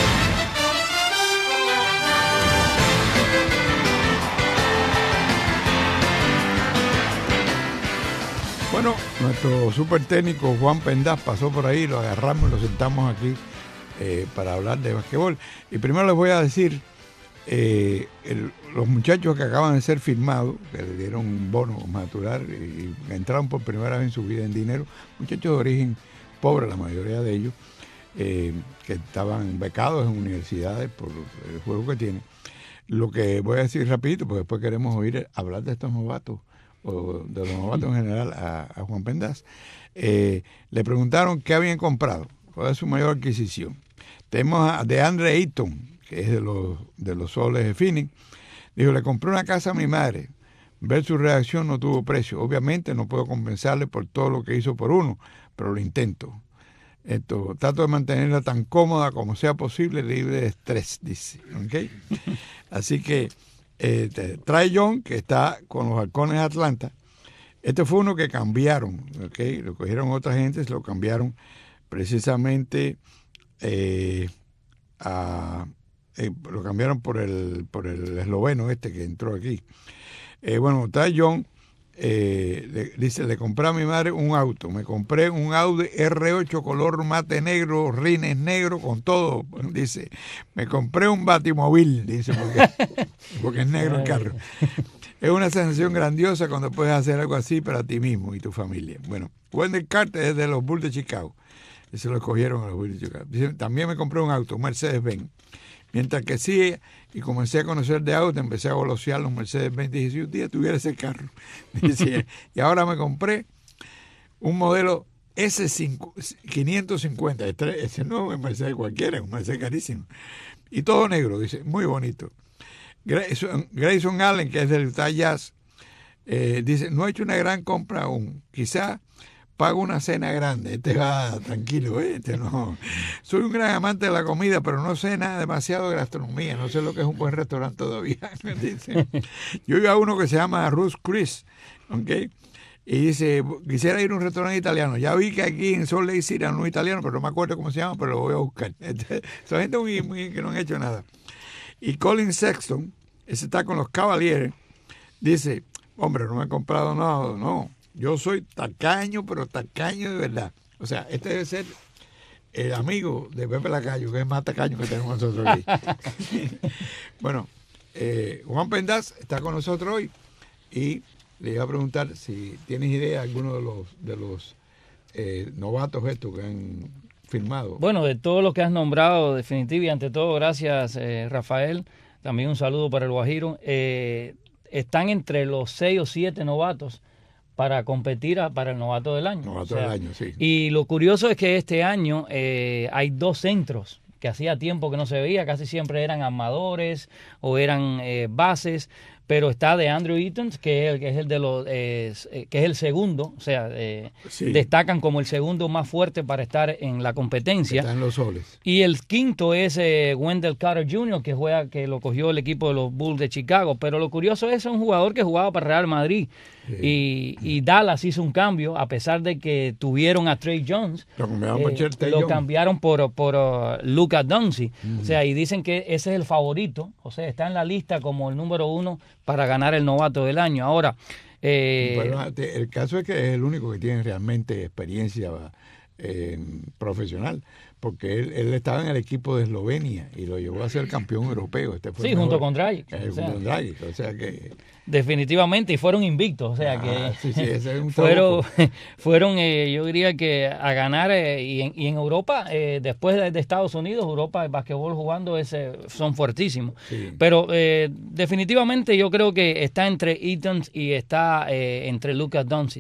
Bueno, nuestro super técnico Juan Pendaz pasó por ahí, lo agarramos y lo sentamos aquí para hablar de basquetbol. Y primero les voy a decir, los muchachos que acaban de ser firmados, que le dieron un bono natural y entraron por primera vez en su vida en dinero, muchachos de origen pobre, la mayoría de ellos, que estaban becados en universidades por el juego que tienen. Lo que voy a decir rapidito, porque después queremos oír hablar de estos novatos, o de los novatos en general, a Juan Pendaz. Le preguntaron qué habían comprado, cuál es su mayor adquisición. Tenemos a DeAndre Ayton, que es de los Soles de Phoenix. Dijo, le compré una casa a mi madre. Ver su reacción no tuvo precio. Obviamente no puedo compensarle por todo lo que hizo por uno, pero lo intento. Trato de mantenerla tan cómoda como sea posible, libre de estrés, dice. ¿Okay? Así que Trae Young, que está con los Halcones de Atlanta. Este fue uno que cambiaron, ¿okay? Lo cogieron otra gente, lo cambiaron precisamente lo cambiaron por el esloveno que entró aquí. Bueno, Trae Young dice, le compré a mi madre un auto. Me compré un Audi R8 color mate negro, rines negro, con todo. Dice, me compré un batimóvil, dice, porque es negro el carro. Es una sensación grandiosa cuando puedes hacer algo así para ti mismo y tu familia. Bueno, Wendell Carter es de los Bulls de Chicago. Se lo escogieron a los Bulls de Chicago. Dice, también me compré un auto, un Mercedes-Benz. Mientras que sí, y comencé a conocer de auto, empecé a golosear los Mercedes-Benz. Dije, si un día tuviera ese carro. Dice, y ahora me compré un modelo S550. Ese no es un Mercedes cualquiera, es un Mercedes carísimo. Y todo negro, dice, muy bonito. Grayson Allen, que es del Utah Jazz, dice, no he hecho una gran compra aún. Quizá pago una cena grande. Va tranquilo, no. Soy un gran amante de la comida, pero no sé nada demasiado de gastronomía. No sé lo que es un buen restaurante todavía. Dice. Yo iba a uno que se llama Ruth's Chris, ¿okay? Y dice, quisiera ir a un restaurante italiano. Ya vi que aquí en Salt Lake City hay uno italiano, pero no me acuerdo cómo se llama, pero lo voy a buscar. Son gente muy que no han hecho nada. Y Colin Sexton, ese está con los Cavaliers, dice, hombre, no me he comprado nada, no. Yo soy tacaño, pero tacaño de verdad. O sea, este debe ser el amigo de Pepe Lacayo, que es más tacaño que tenemos nosotros aquí. Bueno, Juan Pendaz está con nosotros hoy y le iba a preguntar si tienes idea de alguno de los novatos estos que han firmado. Bueno, de todo lo que has nombrado, definitivamente, y ante todo, gracias Rafael. También un saludo para el Guajiro. Están entre los 6 o 7 novatos para competir para el novato del año. Novato del año, sí. Y lo curioso es que este año hay 2 centros que hacía tiempo que no se veía, casi siempre eran armadores o eran bases, pero está DeAndre Ayton, que es el de los que es el segundo, o sea, sí, destacan como el segundo más fuerte para estar en la competencia. Está en los Soles. Y el quinto es Wendell Carter Jr., que lo cogió el equipo de los Bulls de Chicago. Pero lo curioso es un jugador que jugaba para Real Madrid. Sí. Y Dallas hizo un cambio, a pesar de que tuvieron a Trey Jones. Lo cambiaron por Luka Doncic. O sea, y dicen que ese es el favorito. O sea, está en la lista como el número 1 para ganar el novato del año. Ahora, bueno, el caso es que es el único que tiene realmente experiencia profesional, porque él estaba en el equipo de Eslovenia y lo llevó a ser campeón europeo. Sí, junto con Dragic. O sea que definitivamente, y fueron invictos, o sea que sí, ese es un fueron yo diría que a ganar, y en Europa, después de Estados Unidos, Europa, el basquetbol jugando son fuertísimos. Sí. Pero definitivamente yo creo que está entre Ayton y está entre Luka Doncic.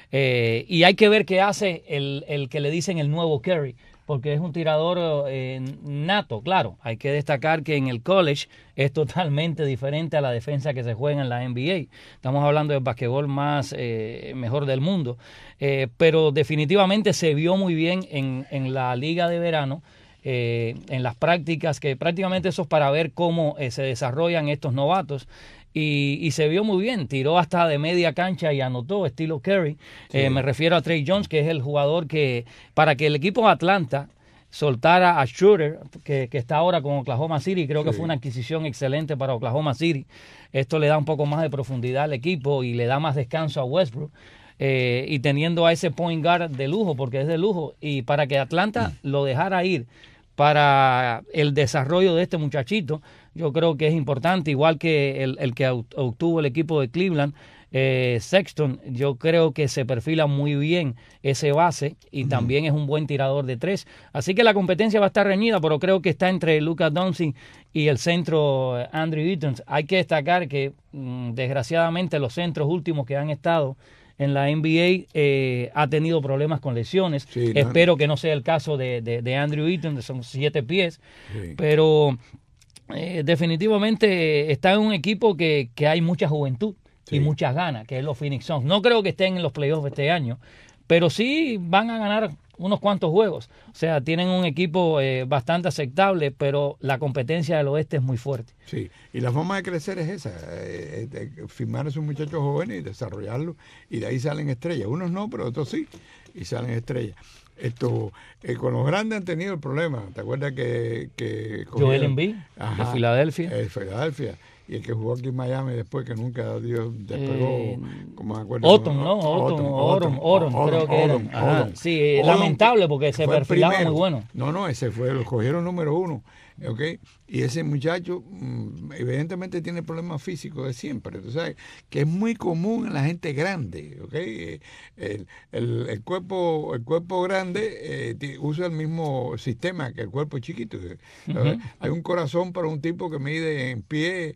Y hay que ver qué hace el que le dicen el nuevo Curry, porque es un tirador nato, claro. Hay que destacar que en el college es totalmente diferente a la defensa que se juega en la NBA. Estamos hablando del basquetbol más mejor del mundo. Pero definitivamente se vio muy bien en la liga de verano, en las prácticas, que prácticamente eso es para ver cómo se desarrollan estos novatos. Y se vio muy bien, tiró hasta de media cancha y anotó, estilo Curry. Sí. Me refiero a Trey Jones, que es el jugador que, para que el equipo de Atlanta soltara a Schroeder, que está ahora con Oklahoma City, creo que fue una adquisición excelente para Oklahoma City. Esto le da un poco más de profundidad al equipo y le da más descanso a Westbrook. Y teniendo a ese point guard de lujo, porque es de lujo, y para que Atlanta lo dejara ir para el desarrollo de este muchachito, yo creo que es importante, igual que el que obtuvo el equipo de Cleveland, Sexton. Yo creo que se perfila muy bien ese base y también es un buen tirador de tres. Así que la competencia va a estar reñida, pero creo que está entre Luka Doncic y el centro Andrew Wiggins. Hay que destacar que desgraciadamente los centros últimos que han estado en la NBA ha tenido problemas con lesiones. Sí, espero que no sea el caso de Andrew Wiggins, son 7 pies, pero definitivamente está en un equipo que hay mucha juventud y muchas ganas, que es los Phoenix Suns. No creo que estén en los playoffs este año, pero sí van a ganar unos cuantos juegos. O sea, tienen un equipo bastante aceptable, pero la competencia del oeste es muy fuerte. Sí, y la forma de crecer es esa, firmar a esos muchachos jóvenes y desarrollarlos, y de ahí salen estrellas. Unos no, pero otros sí, y salen estrellas. Con los grandes han tenido el problema. ¿Te acuerdas que Joel Embiid, de Filadelfia? Filadelfia. Y el que jugó aquí en Miami después, que nunca Dios despegó, como me acuerdo. Oron, creo que era. Sí, lamentable porque se perfilaba muy bueno. No, ese fue, lo cogieron número 1. ¿Okay? Y ese muchacho evidentemente tiene problemas físicos de siempre. Tú sabes que es muy común en la gente grande. ¿Okay? El cuerpo grande usa el mismo sistema que el cuerpo chiquito. Hay un corazón para un tipo que mide en pie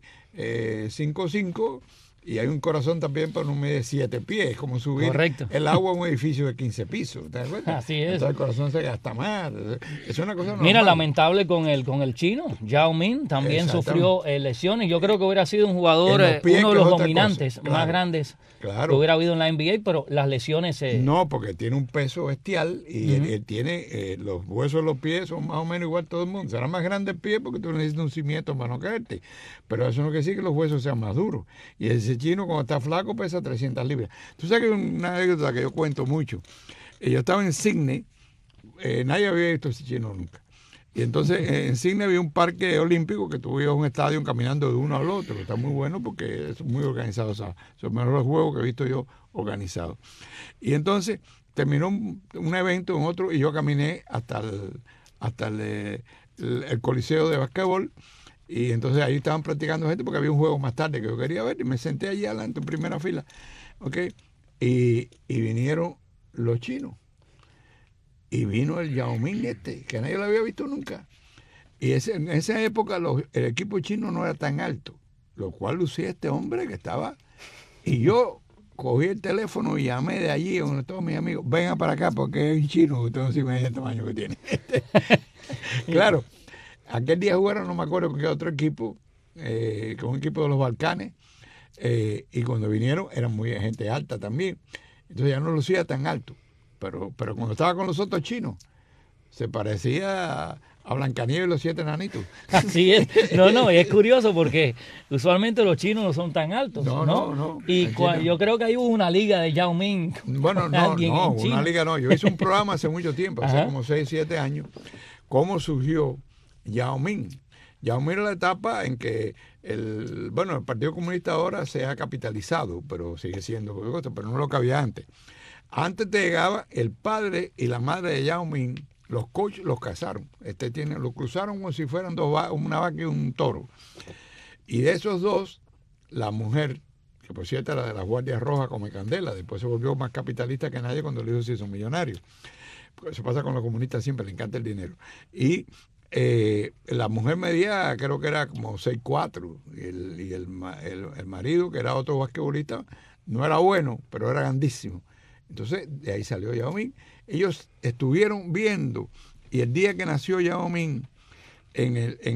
5'5", y hay un corazón también para un mide 7 pies, como subir el agua a un edificio de 15 pisos. ¿Te das cuenta? Así es. Entonces el corazón se gasta más. Es una cosa normal. Mira, lamentable con el chino. Yao Ming también sufrió lesiones. Yo creo que hubiera sido un jugador, uno de los dominantes más grandes que hubiera habido en la NBA, pero las lesiones... No, porque tiene un peso bestial y él tiene los huesos de los pies son más o menos igual todo el mundo. Será más grande el pie porque tú necesitas un cimiento para no caerte, pero eso no quiere decir que los huesos sean más duros. Y ese chino cuando está flaco pesa 300 libras. Tú sabes que una anécdota que yo cuento mucho. Yo estaba en Sydney, nadie había visto ese chino nunca. Y entonces en Sydney había un parque olímpico que tú ibas a un estadio caminando de uno al otro. Está muy bueno porque es muy organizado. O sea, son los mejores juegos que he visto yo organizados. Y entonces terminó un evento en otro y yo caminé hasta el coliseo de basquetbol. Y entonces ahí estaban practicando gente porque había un juego más tarde que yo quería ver. Y me senté allí adelante en primera fila. ¿Okay? Y vinieron los chinos. Y vino el Yao Ming que nadie lo había visto nunca. Y en esa época el equipo chino no era tan alto, lo cual lucía este hombre que estaba. Y yo cogí el teléfono y llamé de allí a uno de todos mis amigos, vengan para acá porque es un chino, ustedes no saben el tamaño que tiene. Claro, aquel día jugaron, no me acuerdo con qué otro equipo, con un equipo de los Balcanes, y cuando vinieron eran muy gente alta también. Entonces ya no lucía tan alto. Pero cuando estaba con los otros chinos, se parecía a Blancanieves y los 7 enanitos. Así es. No, es curioso porque usualmente los chinos no son tan altos. No. Y yo creo que ahí hubo una liga de Yao Ming. Bueno, una liga no. Yo hice un programa hace mucho tiempo, hace como 6, 7 años, cómo surgió Yao Ming. Yao Ming era la etapa en que el Partido Comunista ahora se ha capitalizado, pero sigue siendo, pero no lo que había antes. Antes te llegaba el padre y la madre de Yao Ming, los coaches los casaron. Los cruzaron como si fueran una vaca y un toro. Y de esos dos, la mujer, que por cierto era de las Guardias Rojas como Candela, después se volvió más capitalista que nadie cuando los hijos se hizo millonarios. Porque eso pasa con los comunistas siempre, les encanta el dinero. Y la mujer medía, creo que era como 6'4", y el marido, que era otro basquetbolista, no era bueno, pero era grandísimo. Entonces, de ahí salió Yao Ming. Ellos estuvieron viendo, y el día que nació Yao Ming, en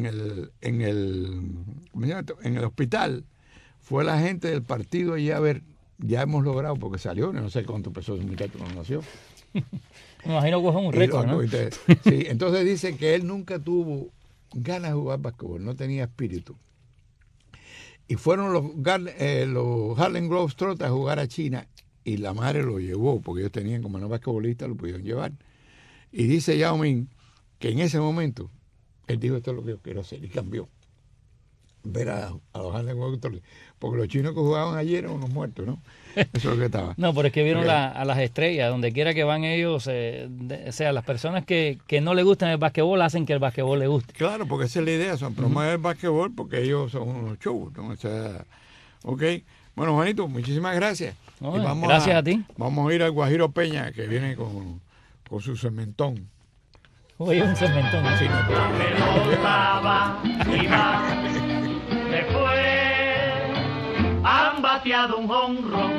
el hospital, fue la gente del partido allí a ver, ya hemos logrado, porque salió, no sé cuánto pesó ese muchacho cuando nació. Me imagino que fue un récord, ¿no? Sí, entonces dice que él nunca tuvo ganas de jugar básquetbol, no tenía espíritu. Y fueron los Harlem Globetrotters a jugar a China, y la madre lo llevó, porque ellos tenían, como no basquetbolistas, lo pudieron llevar. Y dice Yao Ming que en ese momento, él dijo, esto es lo que yo quiero hacer, y cambió. Ver a los Harlem Globetrotters, porque los chinos que jugaban ayer eran unos muertos, ¿no? Eso es lo que estaba. No, pero es que vieron a las estrellas, donde quiera que van ellos, o sea, las personas que no les gustan el basquetbol hacen que el basquetbol les guste. Claro, porque esa es la idea, son promover el basquetbol porque ellos son unos shows, ¿no? O sea, ok. Bueno, Juanito, muchísimas gracias. No, gracias a ti. Vamos a ir al Guajiro Peña, que viene con su cementón. Oye, un cementón. Sí, no, después han bateado un jonrón.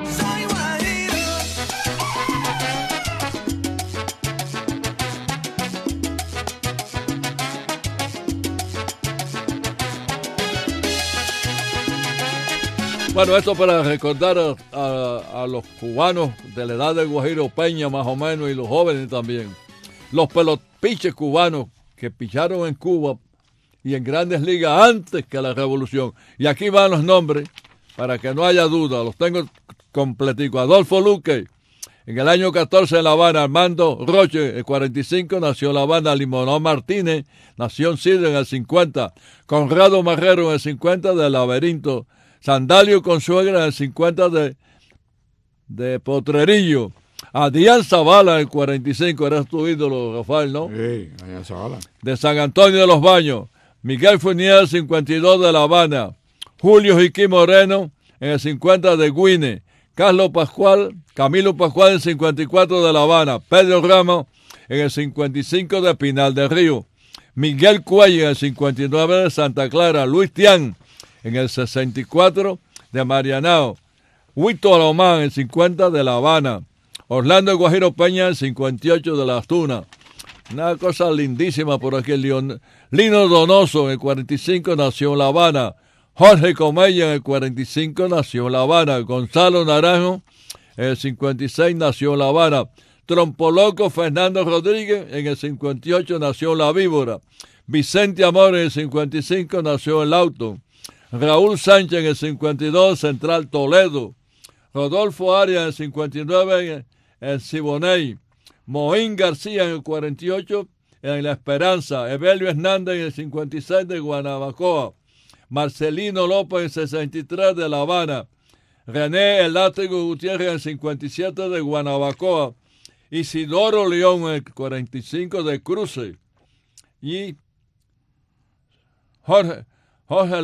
Bueno, esto para recordar a los cubanos de la edad del Guajiro Peña más o menos y los jóvenes también. Los pelopiches cubanos que picharon en Cuba y en Grandes Ligas antes que la Revolución. Y aquí van los nombres para que no haya duda, los tengo completico. Adolfo Luque, en el año 14 en La Habana. Armando Roche, el 45, nació en La Habana. Limonón Martínez, nació en Sidra en el 50. Conrado Marrero en el 50 de Laberinto. Sandalio Consuegra en el 50 de Potrerillo. Adrián Zavala en el 45, eres tu ídolo, Rafael, ¿no? Sí, Adrián Zavala. De San Antonio de los Baños. Miguel Fournier en el 52 de La Habana. Julio Jiquí Moreno en el 50 de Guine. Camilo Pascual en el 54 de La Habana. Pedro Ramos en el 55 de Pinal del Río. Miguel Cuello en el 59 de Santa Clara. Luis Tián en el 64 de Marianao. Huito Alomán en el 50 de La Habana. Orlando Guajiro Peña en el 58 de Las Tunas. Una cosa lindísima por aquí. Lino Donoso en el 45 nació en La Habana. Jorge Comella en el 45 nació en La Habana. Gonzalo Naranjo en el 56 nació en La Habana. Trompoloco Fernando Rodríguez en el 58 nació en La Víbora. Vicente Amor en el 55 nació en Lauton. Raúl Sánchez en el 52 Central Toledo. Rodolfo Arias en el 59 en Siboney. Moín García en el 48 en La Esperanza. Evelio Hernández en el 56 de Guanabacoa. Marcelino López en el 63 de La Habana. René El Látigo Gutiérrez en el 57 de Guanabacoa. Isidoro León en el 45 de Cruce. Y José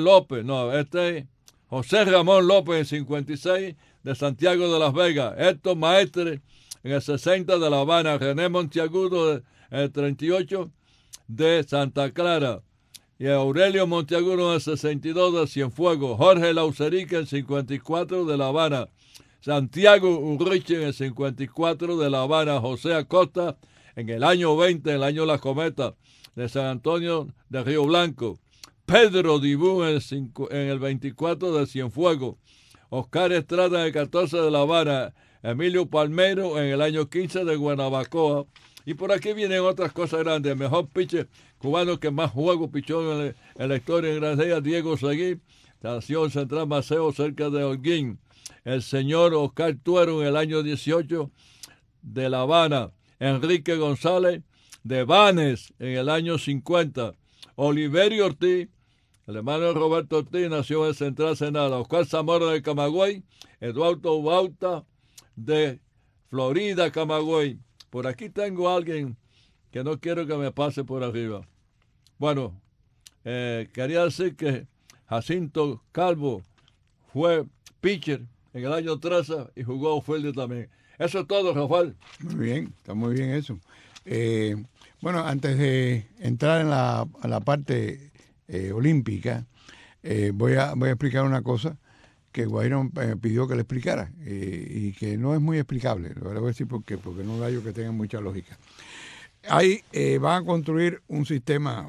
Ramón López en el 56 de Santiago de Las Vegas. Héctor Maestre en el 60 de La Habana. René Monteagudo en el 38 de Santa Clara. Y Aurelio Monteagudo en el 62 de Cienfuegos. Jorge Laucerique en el 54 de La Habana. Santiago Urriche en el 54 de La Habana. José Acosta en el año 20, el año de la cometa, de San Antonio de Río Blanco. Pedro Dibú en el 24 de Cienfuegos. Oscar Estrada en el 14 de La Habana. Emilio Palmero en el año 15 de Guanabacoa. Y por aquí vienen otras cosas grandes. El mejor pitcher cubano que más juegos pichó en la historia en Grandes Ligas, Diego Seguí, nació en Central Maceo, cerca de Holguín. El señor Oscar Tuero en el año 18 de La Habana. Enrique González de Banes en el año 50. Oliverio Ortiz, el hermano de Roberto Ortiz, nació en Central Senada. Oscar Zamora de Camagüey. Eduardo Bauta de Florida, Camagüey. Por aquí tengo a alguien que no quiero que me pase por arriba. Bueno, quería decir que Jacinto Calvo fue pitcher en el año 13 y jugó outfielder también. Eso es todo, Rafael. Muy bien, está muy bien eso. Bueno, antes de entrar en la parte olímpica, voy a explicar una cosa que Guaidó pidió que le explicara y que no es muy explicable. Lo voy a decir por qué, porque no hallo que tenga mucha lógica. Ahí van a construir un sistema,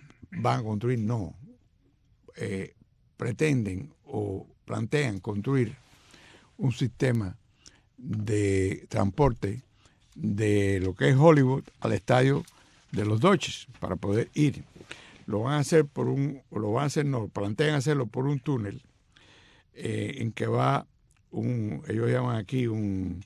pretenden o plantean construir un sistema de transporte de lo que es Hollywood al estadio de los Dodgers para poder ir. Plantean hacerlo por un túnel en que va ellos llaman aquí un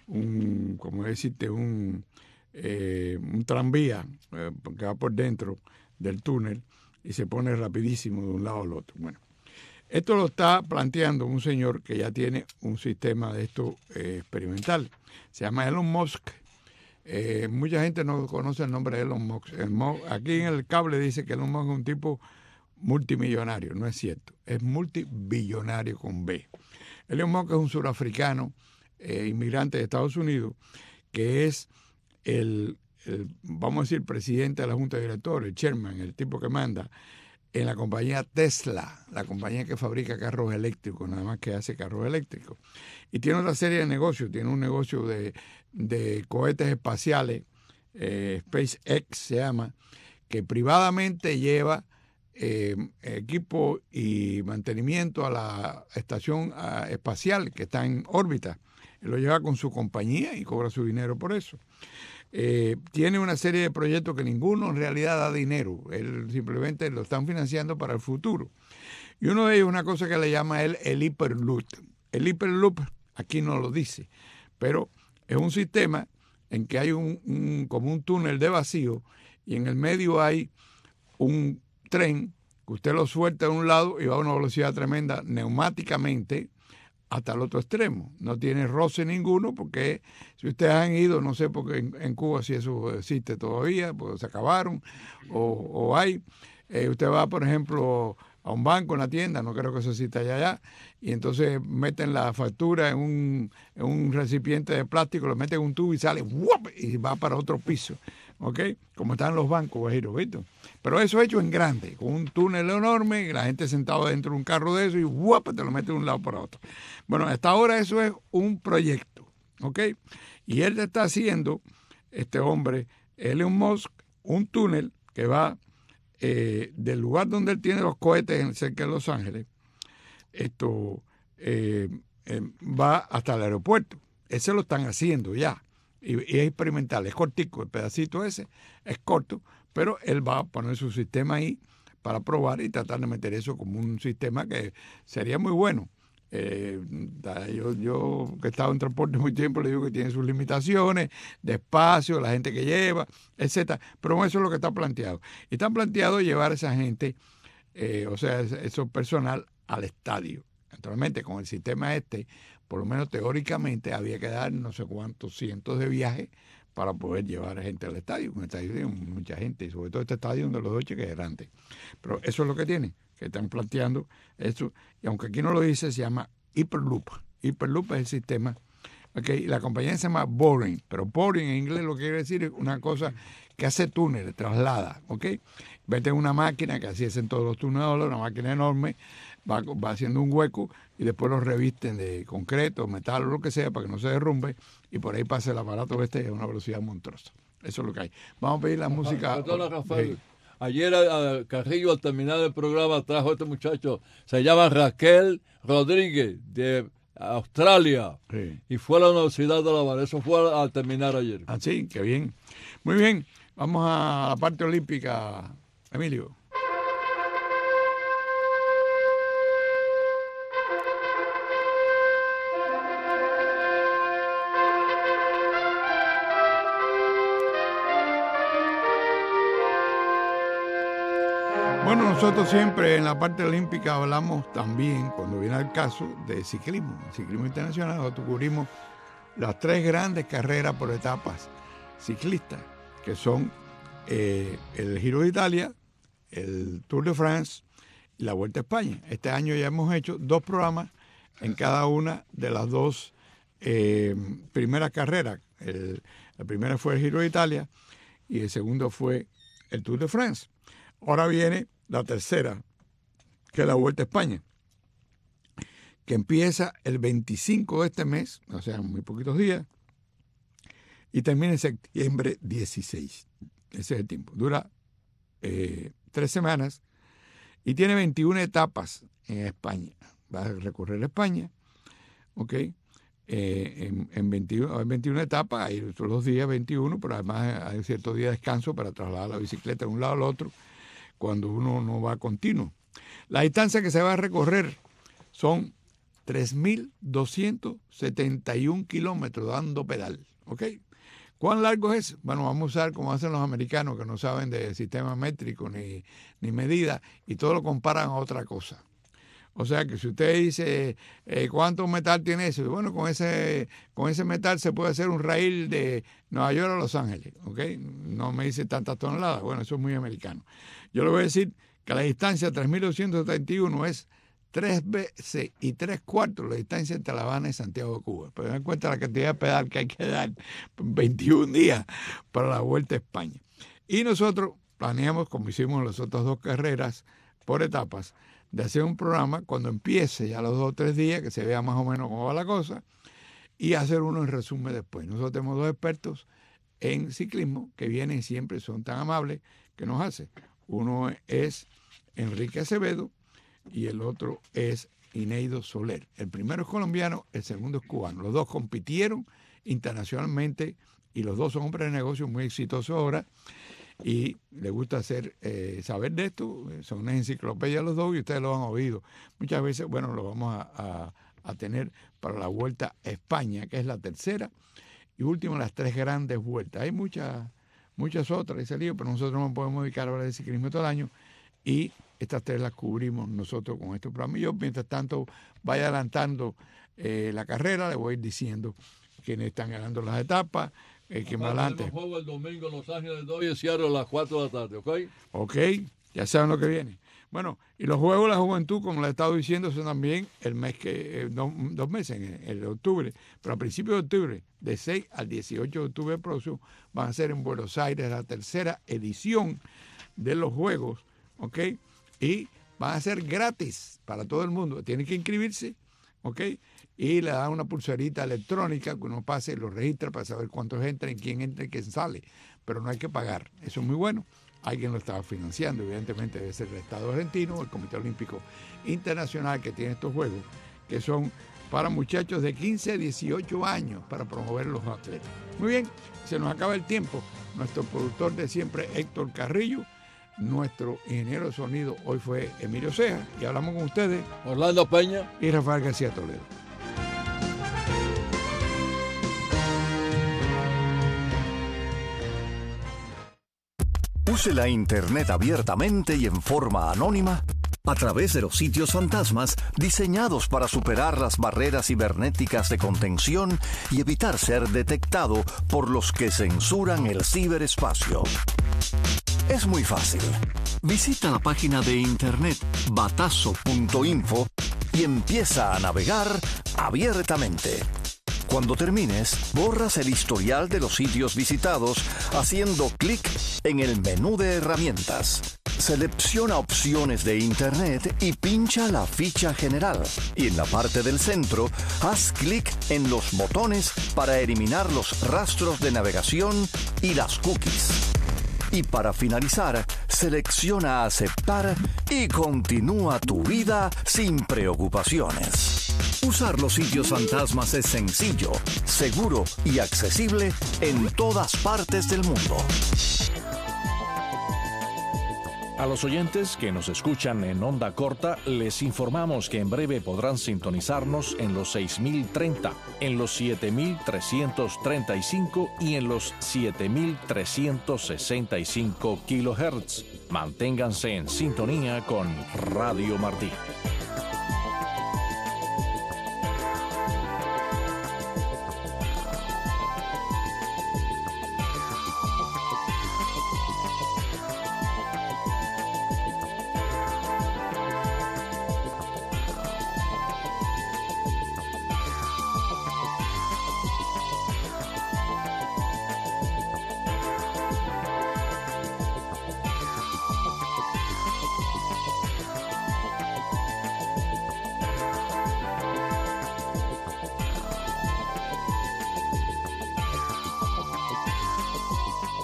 tranvía que va por dentro del túnel y se pone rapidísimo de un lado al otro. Bueno, esto lo está planteando un señor que ya tiene un sistema de esto experimental. Se llama Elon Musk. Mucha gente no conoce el nombre de Elon Musk. Aquí en el cable dice que Elon Musk es un tipo multimillonario. No es cierto. Es multibillonario con B. Elon Musk es un surafricano, inmigrante de Estados Unidos, que es vamos a decir, presidente de la Junta de Directores, el chairman, el tipo que manda en la compañía Tesla, la compañía que fabrica carros eléctricos, nada más que hace carros eléctricos. Y tiene otra serie de negocios. Tiene un negocio de cohetes espaciales, SpaceX se llama, que privadamente lleva equipo y mantenimiento a la estación espacial que está en órbita. Él lo lleva con su compañía y cobra su dinero por eso. Tiene una serie de proyectos que ninguno en realidad da dinero. Él simplemente lo están financiando para el futuro. Y uno de ellos, una cosa que le llama él el Hyperloop. El Hyperloop, aquí no lo dice, pero es un sistema en que hay como un túnel de vacío y en el medio hay un tren que usted lo suelta de un lado y va a una velocidad tremenda neumáticamente hasta el otro extremo. No tiene roce ninguno porque si ustedes han ido, no sé porque en Cuba si eso existe todavía, pues se acabaron o hay. Usted va, por ejemplo, a un banco, una tienda, no creo que eso exista allá, y entonces meten la factura en un recipiente de plástico, lo meten en un tubo y sale ¡guap! Y va para otro piso, ¿ok? Como están los bancos, Guajiro, ¿viste? Pero eso hecho en grande, con un túnel enorme, la gente sentada dentro de un carro de eso y ¡guap! Te lo mete de un lado para otro. Bueno, hasta ahora eso es un proyecto, ¿ok? Y él está haciendo, este hombre, Elon Musk, un túnel que va del lugar donde él tiene los cohetes cerca de Los Ángeles, va hasta el aeropuerto. Ese lo están haciendo ya. Y es experimental, es cortico, el pedacito ese es corto, pero él va a poner su sistema ahí para probar y tratar de meter eso como un sistema que sería muy bueno. Yo que he estado en transporte muy tiempo le digo que tiene sus limitaciones de espacio, la gente que lleva, etcétera, pero eso es lo que está planteado. Y está planteado llevar a esa gente, eso personal al estadio. Naturalmente, con el sistema por lo menos teóricamente, había que dar no sé cuántos cientos de viajes para poder llevar a gente al estadio. Un estadio tiene mucha gente, y sobre todo este estadio de los Dodgers, que es grande. Pero eso es lo que tiene, que están planteando eso. Y aunque aquí no lo dice, se llama Hyperloop. Hyperloop es el sistema. Okay, la compañía se llama Boring, pero Boring en inglés lo que quiere decir es una cosa que hace túneles, traslada. ¿Okay? Vete en una máquina, que así hacen todos los túneles, una máquina enorme, va haciendo un hueco y después lo revisten de concreto, metal o lo que sea para que no se derrumbe y por ahí pasa el aparato a una velocidad monstruosa. Eso es lo que hay. Vamos a pedir la música. Perdona, Rafael. Ayer Carrillo, al terminar el programa, trajo a este muchacho, se llama Raquel Rodríguez, de Australia, sí. Y fue a la Universidad de La Habana. Eso fue al terminar ayer. Ah, sí, qué bien. Muy bien, vamos a la parte olímpica, Emilio. Bueno, nosotros siempre en la parte olímpica hablamos también, cuando viene el caso, de ciclismo internacional. Nosotros cubrimos las 3 grandes carreras por etapas ciclistas, que son el Giro de Italia, el Tour de France y la Vuelta a España. Este año ya hemos hecho 2 programas en cada una de las 2 primeras carreras. La primera fue el Giro de Italia y el segundo fue el Tour de France. Ahora viene la tercera, que es la Vuelta a España, que empieza el 25 de este mes, o sea, muy poquitos días, y termina en septiembre 16. Ese es el tiempo. Dura 3 semanas y tiene 21 etapas en España. Va a recorrer España, ¿ok? En 21 etapas, hay todos los días 21, pero además hay cierto día de descanso para trasladar la bicicleta de un lado al otro cuando uno no va continuo. La distancia que se va a recorrer son 3.271 kilómetros dando pedal, ¿ok? ¿Cuán largo es? Bueno, vamos a usar como hacen los americanos que no saben de sistema métrico ni medida y todo lo comparan a otra cosa. O sea que si usted dice ¿cuánto metal tiene eso? Bueno, con ese metal se puede hacer un raíl de Nueva York a Los Ángeles, ¿ok? No me dice tantas toneladas, bueno, eso es muy americano. Yo le voy a decir que la distancia 3.271 es 3 veces y 3/4 la distancia entre La Habana y Santiago de Cuba. Pero den cuenta la cantidad de pedal que hay que dar 21 días para la Vuelta a España. Y nosotros planeamos, como hicimos las otras 2 carreras por etapas, de hacer un programa cuando empiece ya los 2 o 3 días, que se vea más o menos cómo va la cosa, y hacer uno en resumen después. Nosotros tenemos 2 expertos en ciclismo que vienen siempre, son tan amables que nos hacen. Uno es Enrique Acevedo y el otro es Ineido Soler. El primero es colombiano, el segundo es cubano. Los 2 compitieron internacionalmente y los 2 son hombres de negocios muy exitosos ahora y les gusta saber de esto. Son una enciclopedia los 2 y ustedes lo han oído. Muchas veces, bueno, lo vamos a tener para la Vuelta a España, que es la tercera y última de las 3 grandes vueltas. Hay muchas otras, ese lío, pero nosotros no podemos dedicar a hablar de ciclismo todo el año y estas 3 las cubrimos nosotros con este programa. Y yo, mientras tanto, vaya adelantando la carrera, le voy a ir diciendo quiénes están ganando las etapas, quién va adelante. Tenemos juego el domingo en Los Ángeles, Dodgers, Seattle a las 4 de la tarde, ¿ok? Ok, ya saben lo que viene. Bueno, y los Juegos de la Juventud, como les he estado diciendo, son también el mes que 2 meses, en el de octubre, pero a principios de octubre, de 6 al 18 de octubre próximo, van a ser en Buenos Aires la tercera edición de los Juegos, ¿ok? Y van a ser gratis para todo el mundo. Tienen que inscribirse, ¿ok? Y le dan una pulserita electrónica que uno pase y lo registra para saber cuántos entran, quién entra y quién sale. Pero no hay que pagar. Eso es muy bueno. Alguien lo estaba financiando. Evidentemente debe ser el Estado argentino o el Comité Olímpico Internacional que tiene estos juegos, que son para muchachos de 15 a 18 años para promover los atletas. Muy bien, se nos acaba el tiempo. Nuestro productor de siempre, Héctor Carrillo. Nuestro ingeniero de sonido hoy fue Emilio Ceja y hablamos con ustedes Orlando Peña y Rafael García Toledo. Use la Internet abiertamente y en forma anónima a través de los sitios fantasmas diseñados para superar las barreras cibernéticas de contención y evitar ser detectado por los que censuran el ciberespacio. Es muy fácil. Visita la página de internet batazo.info y empieza a navegar abiertamente. Cuando termines, borras el historial de los sitios visitados haciendo clic en el menú de herramientas. Selecciona opciones de Internet y pincha la ficha general. Y en la parte del centro, haz clic en los botones para eliminar los rastros de navegación y las cookies. Y para finalizar, selecciona aceptar y continúa tu vida sin preocupaciones. Usar los sitios fantasmas es sencillo, seguro y accesible en todas partes del mundo. A los oyentes que nos escuchan en onda corta, les informamos que en breve podrán sintonizarnos en los 6030, en los 7335 y en los 7365 kHz. Manténganse en sintonía con Radio Martí.